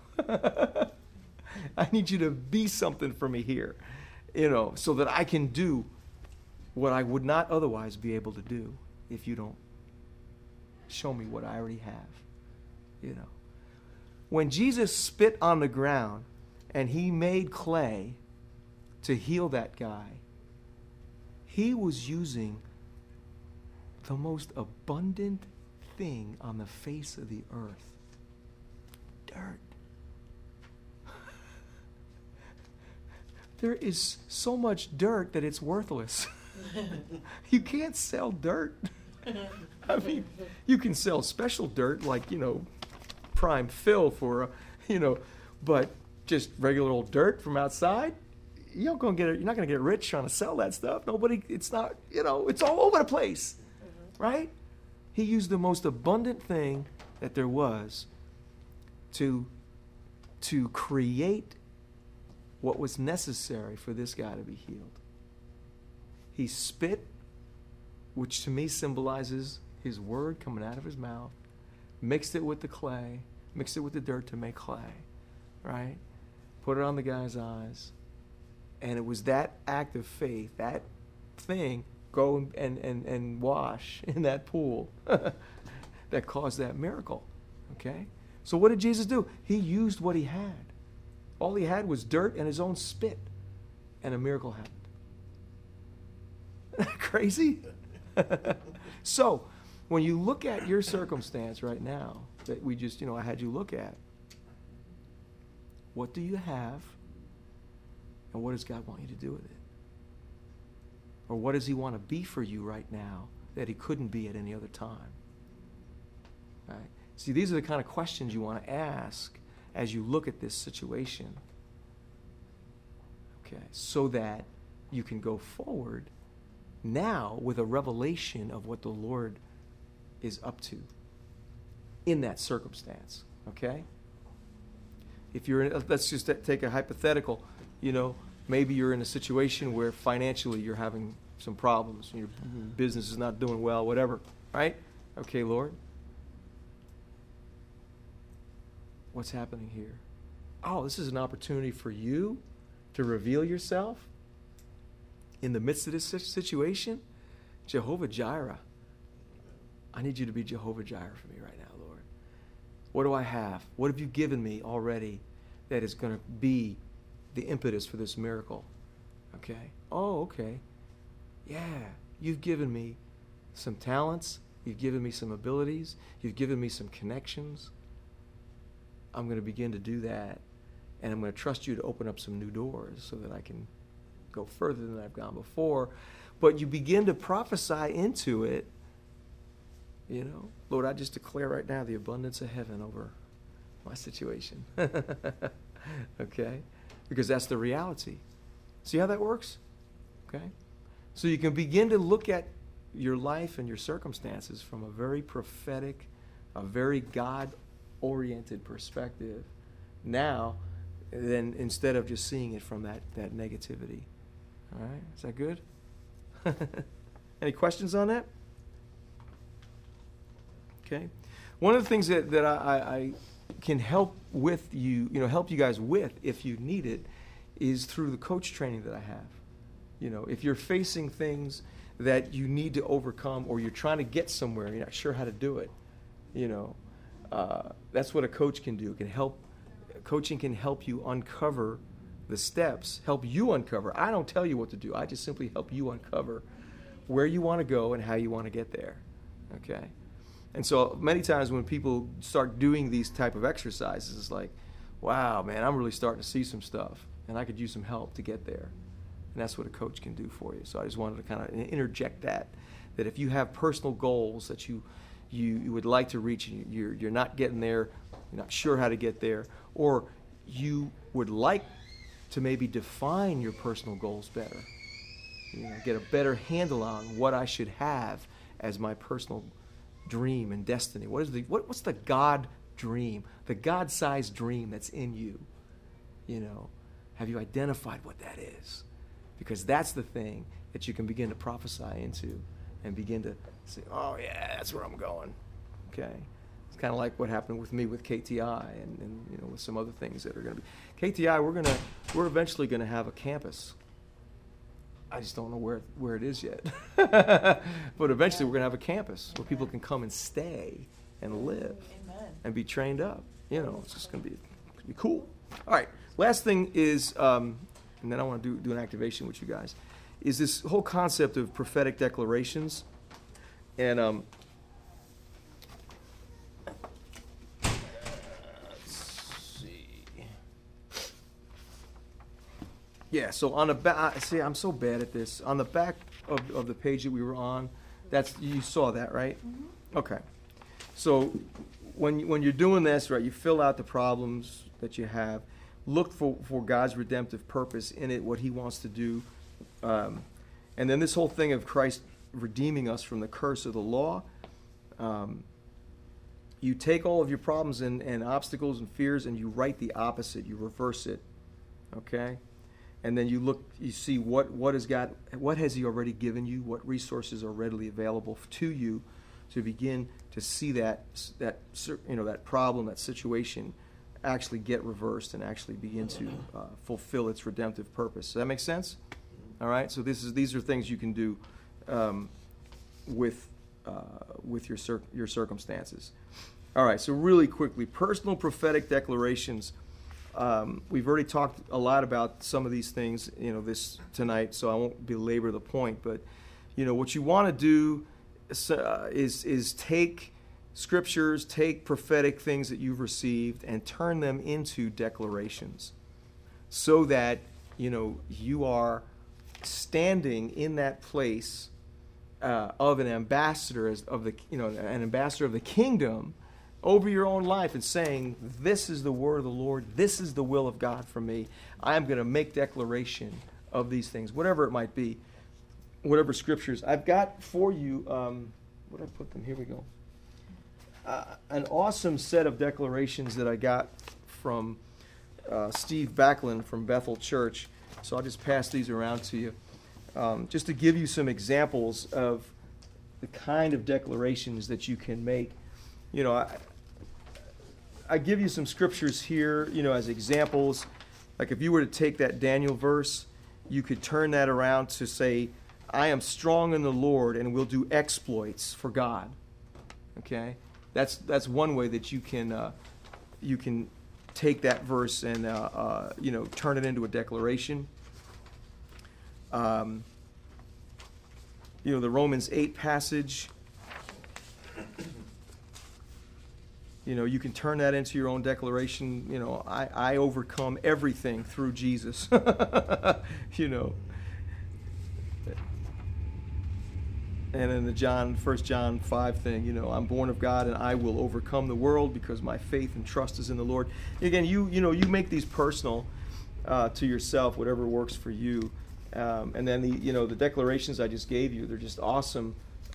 S1: I need you to be something for me here, so that I can do what I would not otherwise be able to do if you don't show me what I already have, When Jesus spit on the ground and he made clay to heal that guy, he was using the most abundant thing on the face of the earth. Dirt. There is so much dirt that it's worthless. You can't sell dirt. I mean, you can sell special dirt like, prime fill for, but just regular old dirt from outside, you're not going to get rich trying to sell that stuff. It's not, it's all over the place. Right? He used the most abundant thing that there was to create what was necessary for this guy to be healed. He spit, which to me symbolizes his word coming out of his mouth, mixed it with the clay, mixed it with the dirt to make clay, right? Put it on the guy's eyes. And it was that act of faith, that thing, go and wash in that pool that caused that miracle, okay? So what did Jesus do? He used what he had. All he had was dirt and his own spit, and a miracle happened. Isn't that crazy? So, when you look at your circumstance right now, that we just, I had you look at, what do you have, and what does God want you to do with it? Or what does he want to be for you right now that he couldn't be at any other time? Right? See, these are the kind of questions you want to ask as you look at this situation. Okay, so that you can go forward now with a revelation of what the Lord is up to in that circumstance, okay? If you're in, let's just take a hypothetical, maybe you're in a situation where financially you're having some problems, your business is not doing well, whatever, right? Okay, Lord, what's happening here? Oh, this is an opportunity for you to reveal yourself in the midst of this situation. Jehovah Jireh. I need you to be Jehovah Jireh for me right now, Lord. What do I have? What have you given me already that is going to be the impetus for this miracle? Okay. Oh, okay. Yeah, you've given me some talents. You've given me some abilities. You've given me some connections. I'm going to begin to do that. And I'm going to trust you to open up some new doors so that I can go further than I've gone before. But you begin to prophesy into it. Lord, I just declare right now the abundance of heaven over my situation. Okay? Because that's the reality. See how that works? Okay? So you can begin to look at your life and your circumstances from a very prophetic, a very God-oriented perspective now, then instead of just seeing it from that negativity. All right? Is that good? Any questions on that? Okay. One of the things that I can help with you, help you guys with if you need it, is through the coach training that I have. If you're facing things that you need to overcome or you're trying to get somewhere and you're not sure how to do it, that's what a coach can do. Coaching can help you uncover the steps, help you uncover. I don't tell you what to do. I just simply help you uncover where you want to go and how you want to get there. Okay? And so many times when people start doing these type of exercises, it's like, wow, man, I'm really starting to see some stuff, and I could use some help to get there. And that's what a coach can do for you. So I just wanted to kind of interject that if you have personal goals that you would like to reach and you're not getting there, you're not sure how to get there, or you would like to maybe define your personal goals better, get a better handle on what I should have as my personal dream and destiny. What's the God dream, the God-sized dream that's in you? Have you identified what that is? Because that's the thing that you can begin to prophesy into and begin to say, oh yeah, that's where I'm going. Okay? It's kind of like what happened with me with KTI and with some other things that are going to be. KTI, we're eventually going to have a campus. I just don't know where it is yet. But eventually we're going to have a campus where people can come and stay and live.
S7: Amen.
S1: And be trained up. It's just going to be cool. All right. Last thing is, and then I want to do an activation with you guys, is this whole concept of prophetic declarations. And let's see. Yeah, so on the back, see, I'm so bad at this. On the back of the page that we were on, you saw that, right? Mm-hmm. Okay. So when you're doing this, right, you fill out the problems that you have. Look for God's redemptive purpose in it, what he wants to do. And then this whole thing of Christ redeeming us from the curse of the law. You take all of your problems and obstacles and fears and you write the opposite. You reverse it. Okay? And then you see what has he already given you, what resources are readily available to you to begin to see that problem, that situation actually get reversed and actually begin to fulfill its redemptive purpose. Does that make sense? All right. So these are things you can do with your circumstances. All right. So really quickly, personal prophetic declarations. We've already talked a lot about some of these things, this tonight. So I won't belabor the point. But what you want to do is take scriptures, take prophetic things that you've received and turn them into declarations so that, you are standing in that place of an ambassador an ambassador of the kingdom over your own life and saying, this is the word of the Lord, this is the will of God for me. I am going to make declaration of these things, whatever it might be. whatever scriptures. I've got for you, where did I put them? Here we go. An awesome set of declarations that I got from Steve Backlund from Bethel Church. So I'll just pass these around to you. Just to give you some examples of the kind of declarations that you can make. You know, I give you some scriptures here, you know, as examples. Like if you were to take that Daniel verse, you could turn that around to say, I am strong in the Lord and will do exploits for God. Okay? That's one way that you can take that verse and you know, turn it into a declaration. You know, the Romans 8 passage, you know, you can turn that into your own declaration. You know, I overcome everything through Jesus. You know. And in the 1 John 5 thing, you know, I'm born of God and I will overcome the world because my faith and trust is in the Lord. Again, you know, you make these personal to yourself, whatever works for you. And then the declarations I just gave you, they're just awesome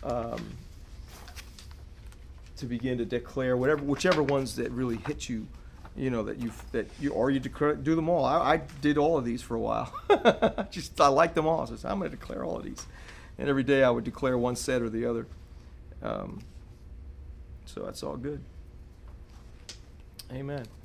S1: to begin to declare whichever ones that really hit you, you know, do them all. I did all of these for a while. I like them all. So I'm going to declare all of these. And every day I would declare one set or the other. So that's all good. Amen.